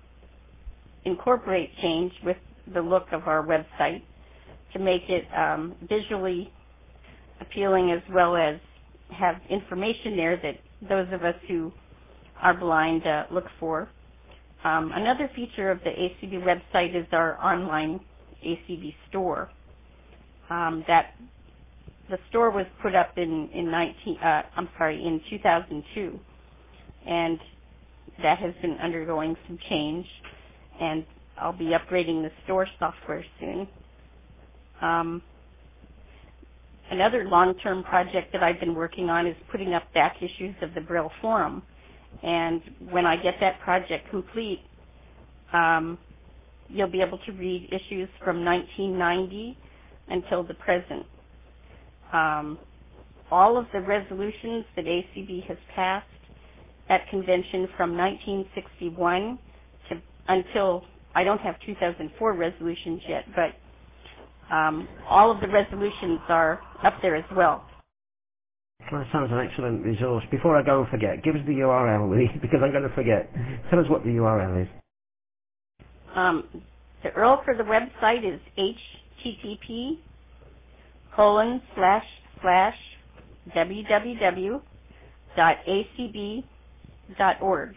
incorporate change with the look of our website to make it um, visually appealing, as well as have information there that those of us who are blind uh, look for. Um, another feature of the A C B website is our online A C B store. Um, that the store was put up in in nineteen. Uh, I'm sorry, in two thousand two, and that has been undergoing some change. And I'll be upgrading the store software soon. Um, another long-term project that I've been working on is putting up back issues of the Braille Forum. And when I get that project complete, um, you'll be able to read issues from nineteen ninety until the present. Um, all of the resolutions that A C B has passed at convention from nineteen sixty-one to until, I don't have two thousand four resolutions yet, but um, all of the resolutions are up there as well. Well, that sounds an excellent resource. Before I go and forget, give us the U R L, will you? Because I'm going to forget. Tell us what the U R L is. Um, the U R L for the website is H T T P colon slash slash www dot a c b dot org.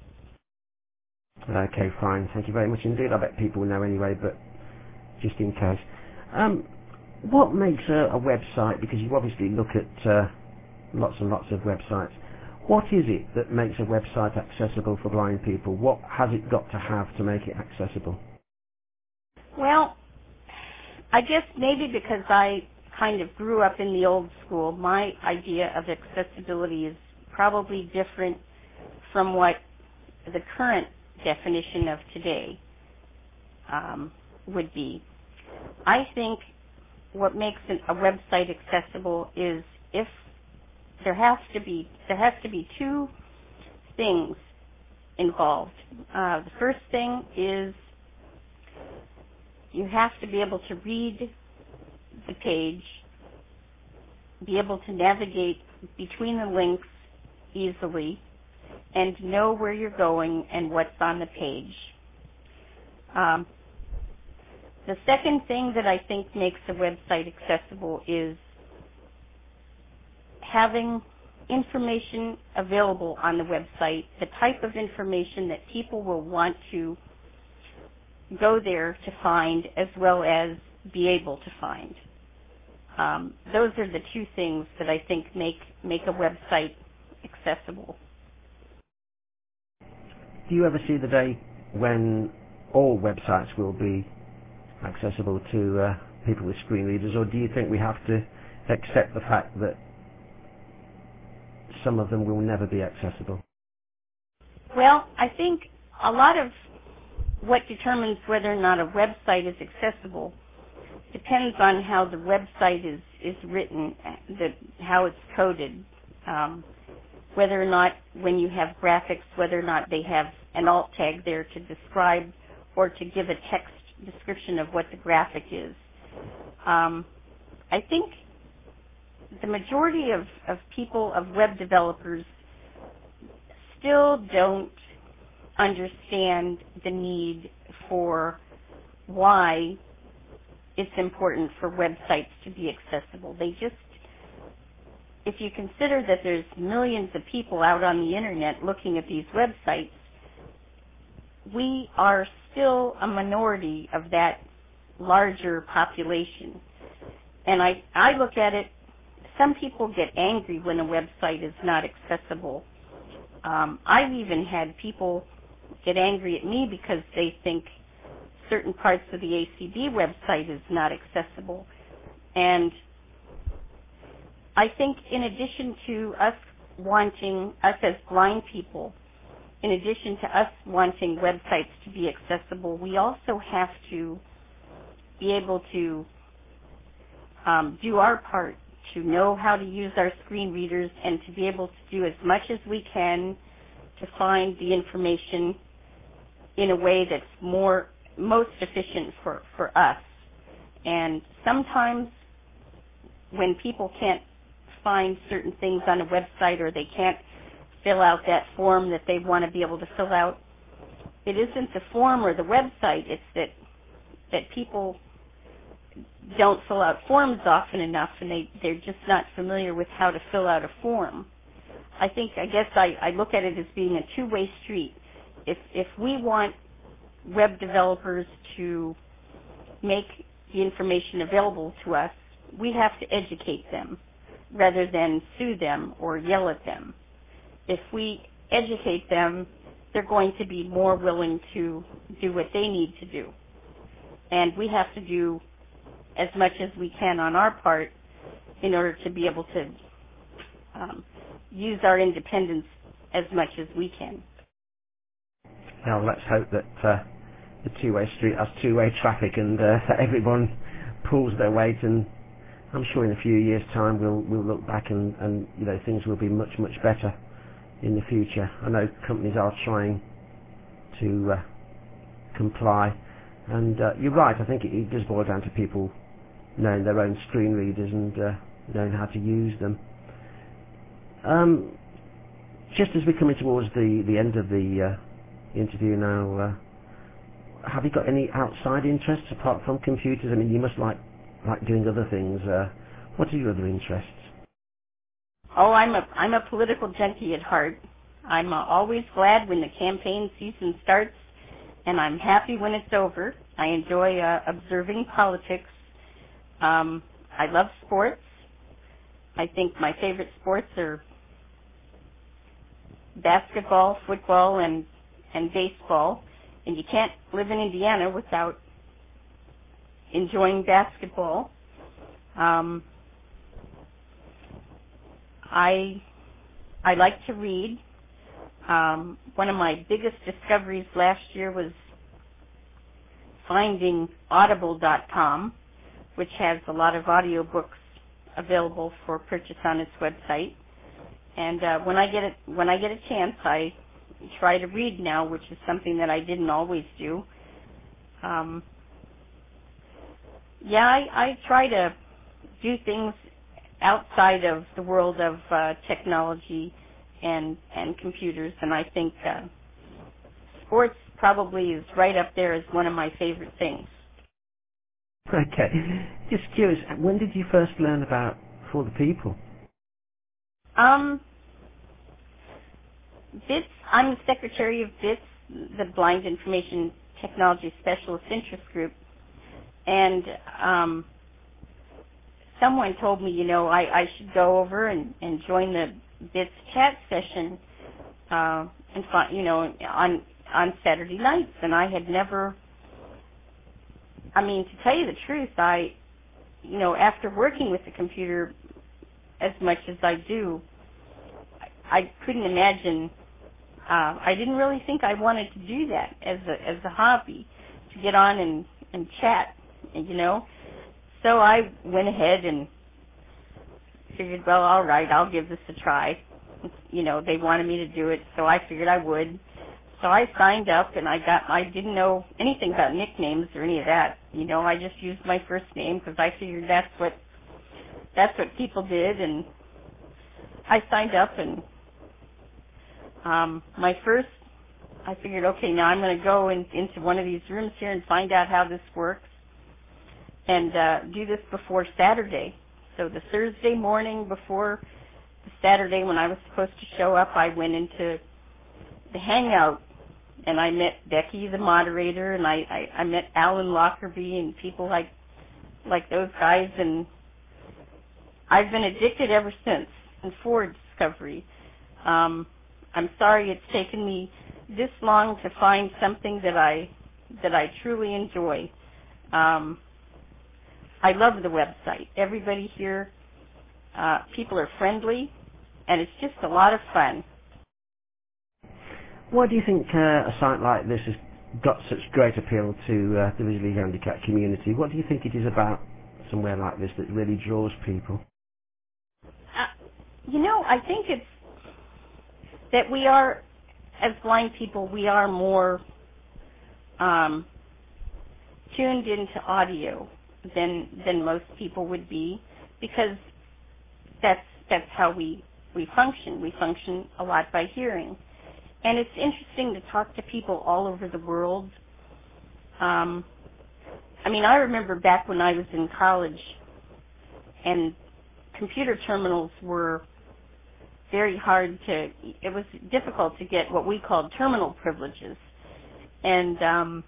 Okay, fine. Thank you very much indeed. I bet people know anyway, but just in case. Um, what makes a, a website, because you obviously look at uh, lots and lots of websites, what is it that makes a website accessible for blind people? What has it got to have to make it accessible? Well, I guess maybe because I kind of grew up in the old school, my idea of accessibility is probably different from what the current definition of today um, would be. I think what makes an, a website accessible is if there has to be there has to be two things involved. Uh, the first thing is you have to be able to read the page, be able to navigate between the links easily, and know where you're going and what's on the page. Um, the second thing that I think makes a website accessible is having information available on the website, the type of information that people will want to go there to find as well as be able to find. Um, those are the two things that I think make, make a website accessible. Do you ever see the day when all websites will be accessible to uh, people with screen readers, or do you think we have to accept the fact that some of them will never be accessible? Well, I think a lot of what determines whether or not a website is accessible depends on how the website is, is written, the, how it's coded, um, whether or not when you have graphics, whether or not they have an alt tag there to describe or to give a text description of what the graphic is. Um, I think the majority of, of people, of web developers, still don't understand the need for why it's important for websites to be accessible. They just, if you consider that there's millions of people out on the internet looking at these websites, we are still a minority of that larger population. And I, I look at it, some people get angry when a website is not accessible. Um, I've even had people get angry at me because they think certain parts of the A C B website is not accessible. And I think in addition to us wanting, us as blind people, in addition to us wanting websites to be accessible, we also have to be able to um, do our part to know how to use our screen readers and to be able to do as much as we can to find the information in a way that's more, most efficient for, for us. And sometimes when people can't find certain things on a website or they can't fill out that form that they want to be able to fill out, it isn't the form or the website, it's that that people don't fill out forms often enough and they, they're just not familiar with how to fill out a form. I think, I guess I, I look at it as being a two-way street. If, if we want web developers to make the information available to us, we have to educate them rather than sue them or yell at them. If we educate them, they're going to be more willing to do what they need to do. And we have to do as much as we can on our part in order to be able to um, use our independence as much as we can. Now let's hope that uh, the two-way street has two-way traffic and uh, that everyone pulls their weight, and I'm sure in a few years' time we'll we'll look back and, and you know things will be much much better in the future. I know companies are trying to uh, comply, and uh, you're right. I think it, it does boil down to people knowing their own screen readers and uh, knowing how to use them. Um, just as we're coming towards the, the end of the uh, interview now, uh, have you got any outside interests apart from computers? I mean, you must like like doing other things. Uh, what are your other interests? Oh, I'm a I'm a political junkie at heart. I'm uh, always glad when the campaign season starts, and I'm happy when it's over. I enjoy uh, observing politics. Um, I love sports. I think my favorite sports are basketball, football, and and baseball. And you can't live in Indiana without enjoying basketball. Um, I I like to read. Um, one of my biggest discoveries last year was finding audible dot com, which has a lot of audiobooks available for purchase on its website. And uh, when I get it, when I get a chance, I try to read now, which is something that I didn't always do. Um, yeah, I, I try to do things outside of the world of uh, technology and and computers, and I think uh, sports probably is right up there as one of my favorite things. Okay, just curious, when did you first learn about For the People? Um, B I T S, I'm the secretary of B I T S, the Blind Information Technology Specialist Interest Group, and um, someone told me, you know, I, I should go over and, and join the B I T S chat session, uh, and find, you know, on on Saturday nights, and I had never. I mean, to tell you the truth, I, you know, after working with the computer as much as I do, I, I couldn't imagine. Uh, I didn't really think I wanted to do that as a as a hobby, to get on and and chat, you know. So I went ahead and figured, well, all right, I'll give this a try. You know, they wanted me to do it, so I figured I would. So I signed up, and I got, I didn't know anything about nicknames or any of that. You know, I just used my first name because I figured that's what that's what people did, and I signed up, and um, my first, I figured, okay, now I'm going to go in, into one of these rooms here and find out how this works, and uh, do this before Saturday. So the Thursday morning before the Saturday when I was supposed to show up, I went into the Hangout, and I met Becky, the moderator, and I, I, I met Alan Lockerbie and people like like those guys, and I've been addicted ever since, and for Discovery. Um, I'm sorry it's taken me this long to find something that I that I truly enjoy. Um, I love the website. Everybody here, uh, people are friendly, and it's just a lot of fun. Why do you think uh, a site like this has got such great appeal to uh, the visually handicapped community? What do you think it is about somewhere like this that really draws people? Uh, you know, I think it's that we are, as blind people, we are more um, tuned into audio than than most people would be, because that's that's how we we function. We function a lot by hearing. And it's interesting to talk to people all over the world. Um, I mean, I remember back when I was in college, and computer terminals were very hard to, it was difficult to get what we called terminal privileges. And um,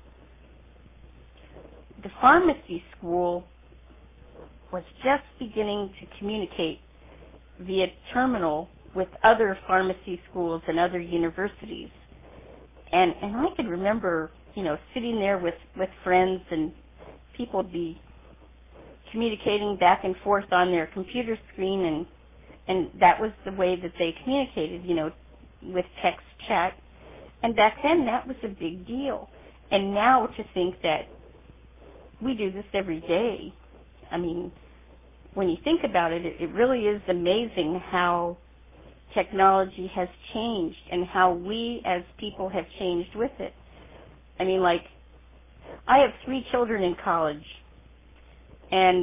the pharmacy school was just beginning to communicate via terminal with other pharmacy schools and other universities. And and I could remember, you know, sitting there with, with friends, and people would be communicating back and forth on their computer screen, and and that was the way that they communicated, you know, with text chat. And back then that was a big deal. And now to think that we do this every day, I mean, when you think about it, it, it really is amazing how technology has changed and how we as people have changed with it. I mean, like, I have three children in college, and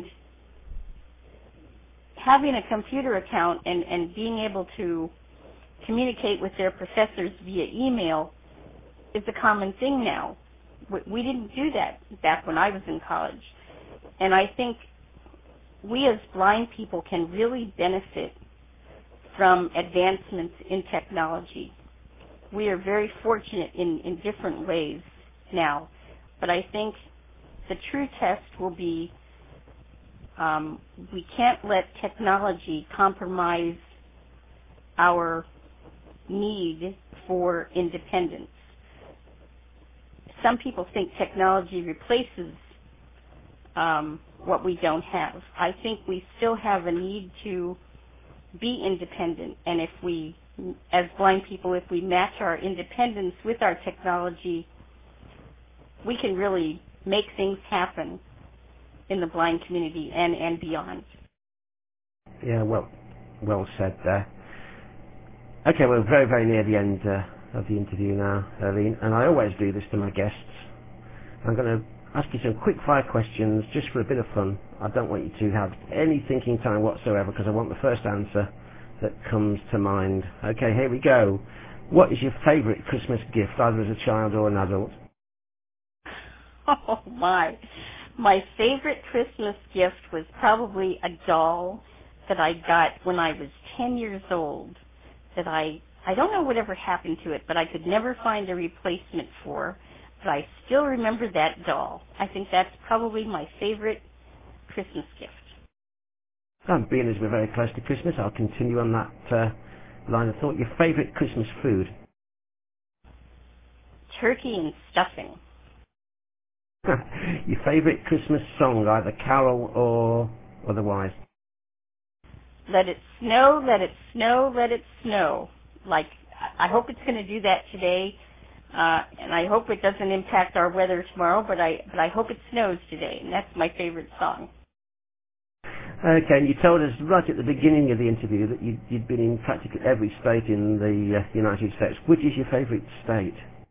having a computer account and, and being able to communicate with their professors via email is a common thing now. We, we didn't do that back when I was in college. And I think we as blind people can really benefit from advancements in technology. We are very fortunate in, in different ways now, but I think the true test will be um, we can't let technology compromise our need for independence. Some people think technology replaces um, what we don't have. I think we still have a need to be independent, and if we, as blind people, if we match our independence with our technology, we can really make things happen in the blind community and, and beyond. Yeah, well, well said there. Okay, we're very, very near the end uh, of the interview now, Erlene, and I always do this to my guests. I'm going to ask you some quick fire questions just for a bit of fun. I don't want you to have any thinking time whatsoever, because I want the first answer that comes to mind. Okay, here we go. What is your favourite Christmas gift, either as a child or an adult? Oh my. My favorite Christmas gift was probably a doll that I got when I was ten years old that I, I don't know whatever happened to it, but I could never find a replacement for. But I still remember that doll. I think that's probably my favorite Christmas gift. And being as we're very close to Christmas, I'll continue on that uh, line of thought. Your favourite Christmas food? Turkey and stuffing. Your favourite Christmas song, either carol or otherwise? Let it snow, let it snow, let it snow. Like, I hope it's going to do that today. Uh, and I hope it doesn't impact our weather tomorrow, but I but I hope it snows today, and that's my favorite song. Okay, and you told us right at the beginning of the interview that you'd, you'd been in practically every state in the uh, United States. Which is your favourite state?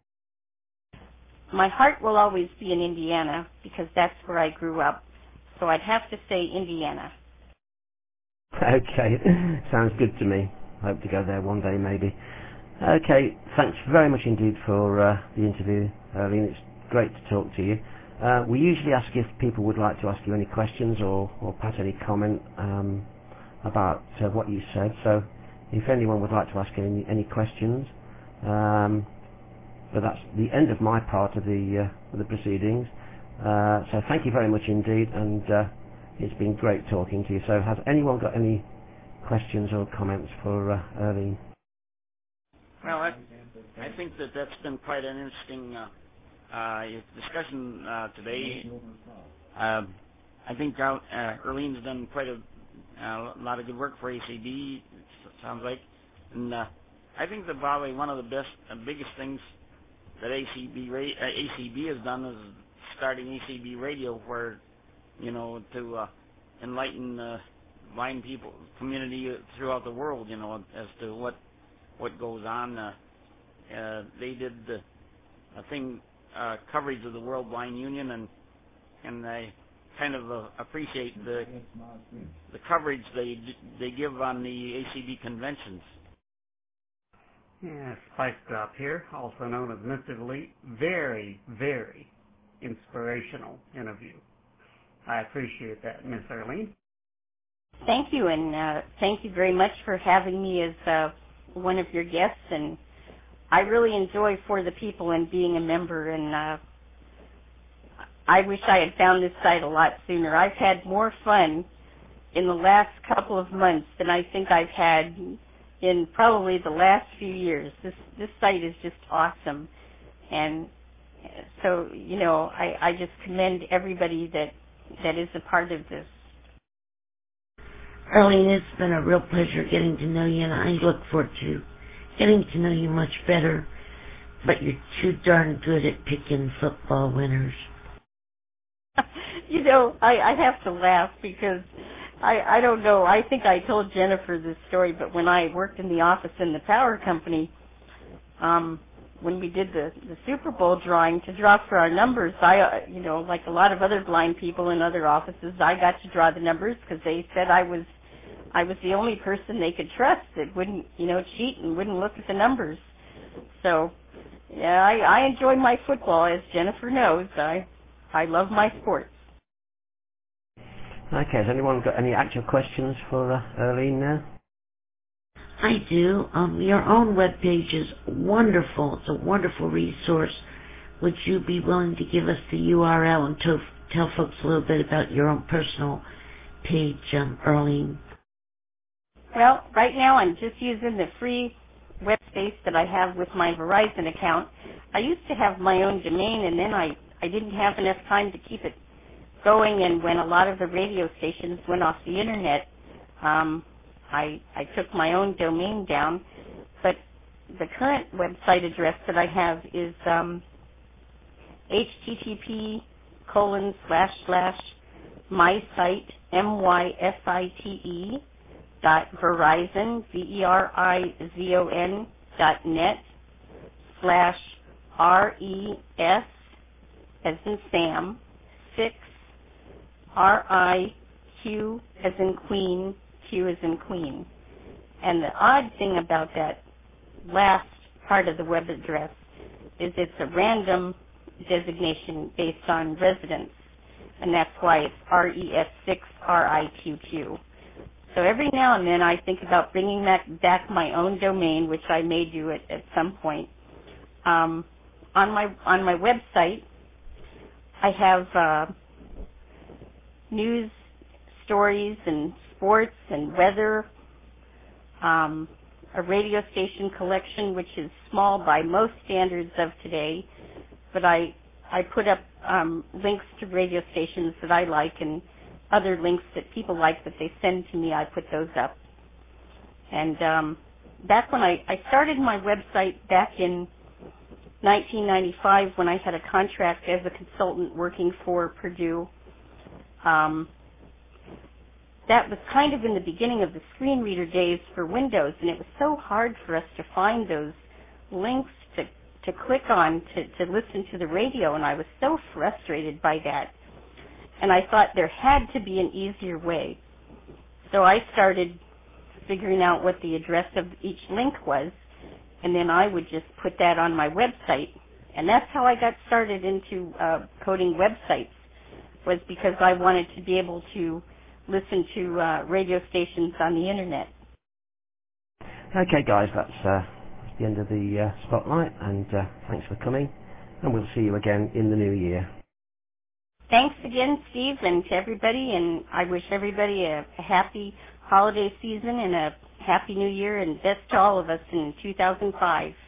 My heart will always be in Indiana, because that's where I grew up, so I'd have to say Indiana. Okay, sounds good to me. Hope to go there one day maybe. Okay, thanks very much indeed for uh, the interview, Arlene. It's great to talk to you. Uh, we usually ask if people would like to ask you any questions or, or pass any comment um, about uh, what you said. So if anyone would like to ask any, any questions, um, but that's the end of my part of the, uh, of the proceedings. Uh, so thank you very much indeed, and uh, it's been great talking to you. So has anyone got any questions or comments for uh, Arlene? Well, I, I think that that's been quite an interesting uh, uh, discussion uh, today. Uh, I think uh, Arlene's done quite a uh, lot of good work for A C B, it sounds like. And uh, I think that probably one of the best and biggest things that A C B, uh, A C B has done is starting A C B Radio, where, you know, to uh, enlighten uh, blind people, community throughout the world, you know, as to what what goes on. Uh, uh, they did the a thing, uh, coverage of the World Blind Union, and and I kind of uh, appreciate the the coverage they they give on the A C B conventions. Yeah, Spice Drop here, also known as Mister Elite. Very, very inspirational interview. I appreciate that, Miss Arlene. Thank you, and uh, thank you very much for having me as uh, one of your guests. And I really enjoy For the People and being a member, and uh, I wish I had found this site a lot sooner. I've had more fun in the last couple of months than I think I've had in probably the last few years. This this site is just awesome, and so, you know, I, I just commend everybody that that is a part of this. Arlene, it's been a real pleasure getting to know you, and I look forward to getting to know you much better, but you're too darn good at picking football winners. You know, I, I have to laugh because I, I don't know, I think I told Jennifer this story, but when I worked in the office in the power company, um, when we did the, the Super Bowl drawing to draw for our numbers, I, uh, you know, like a lot of other blind people in other offices, I got to draw the numbers because they said I was I was the only person they could trust that wouldn't, you know, cheat and wouldn't look at the numbers. So, yeah, I, I enjoy my football, as Jennifer knows. I I love my sports. Okay, has anyone got any actual questions for uh, Arlene now? I do. Um, your own webpage is wonderful. It's a wonderful resource. Would you be willing to give us the U R L and to tell folks a little bit about your own personal page, um, Arlene? Well, right now I'm just using the free web space that I have with my Verizon account. I used to have my own domain, and then I, I didn't have enough time to keep it going, and when a lot of the radio stations went off the internet, um, I, I took my own domain down. But the current website address that I have is um, http colon slash slash my site, M Y S I T E, dot Verizon, V E R I Z O N, dot net, slash R E S, as in Sam, six, R I Q as in Queen, Q as in Queen. And the odd thing about that last part of the web address is it's a random designation based on residence, and that's why it's R E S six R I Q Q. So every now and then I think about bringing back, back my own domain, which I may do at, at some point. Um, on my on my website, I have uh, news, stories, and sports and weather, um, a radio station collection, which is small by most standards of today, but I I put up um, links to radio stations that I like, and other links that people like that they send to me, I put those up. And um, back when I, I started my website back in nineteen ninety-five, when I had a contract as a consultant working for Purdue, um, that was kind of in the beginning of the screen reader days for Windows, and it was so hard for us to find those links to, to click on to, to listen to the radio, and I was so frustrated by that. And I thought there had to be an easier way. So I started figuring out what the address of each link was, and then I would just put that on my website. And that's how I got started into uh, coding websites, was because I wanted to be able to listen to uh, radio stations on the Internet. Okay, guys, that's uh, the end of the uh, spotlight, and uh, thanks for coming, and we'll see you again in the new year. Thanks again, Steve, and to everybody, and I wish everybody a, a happy holiday season and a happy new year, and best to all of us in two thousand five.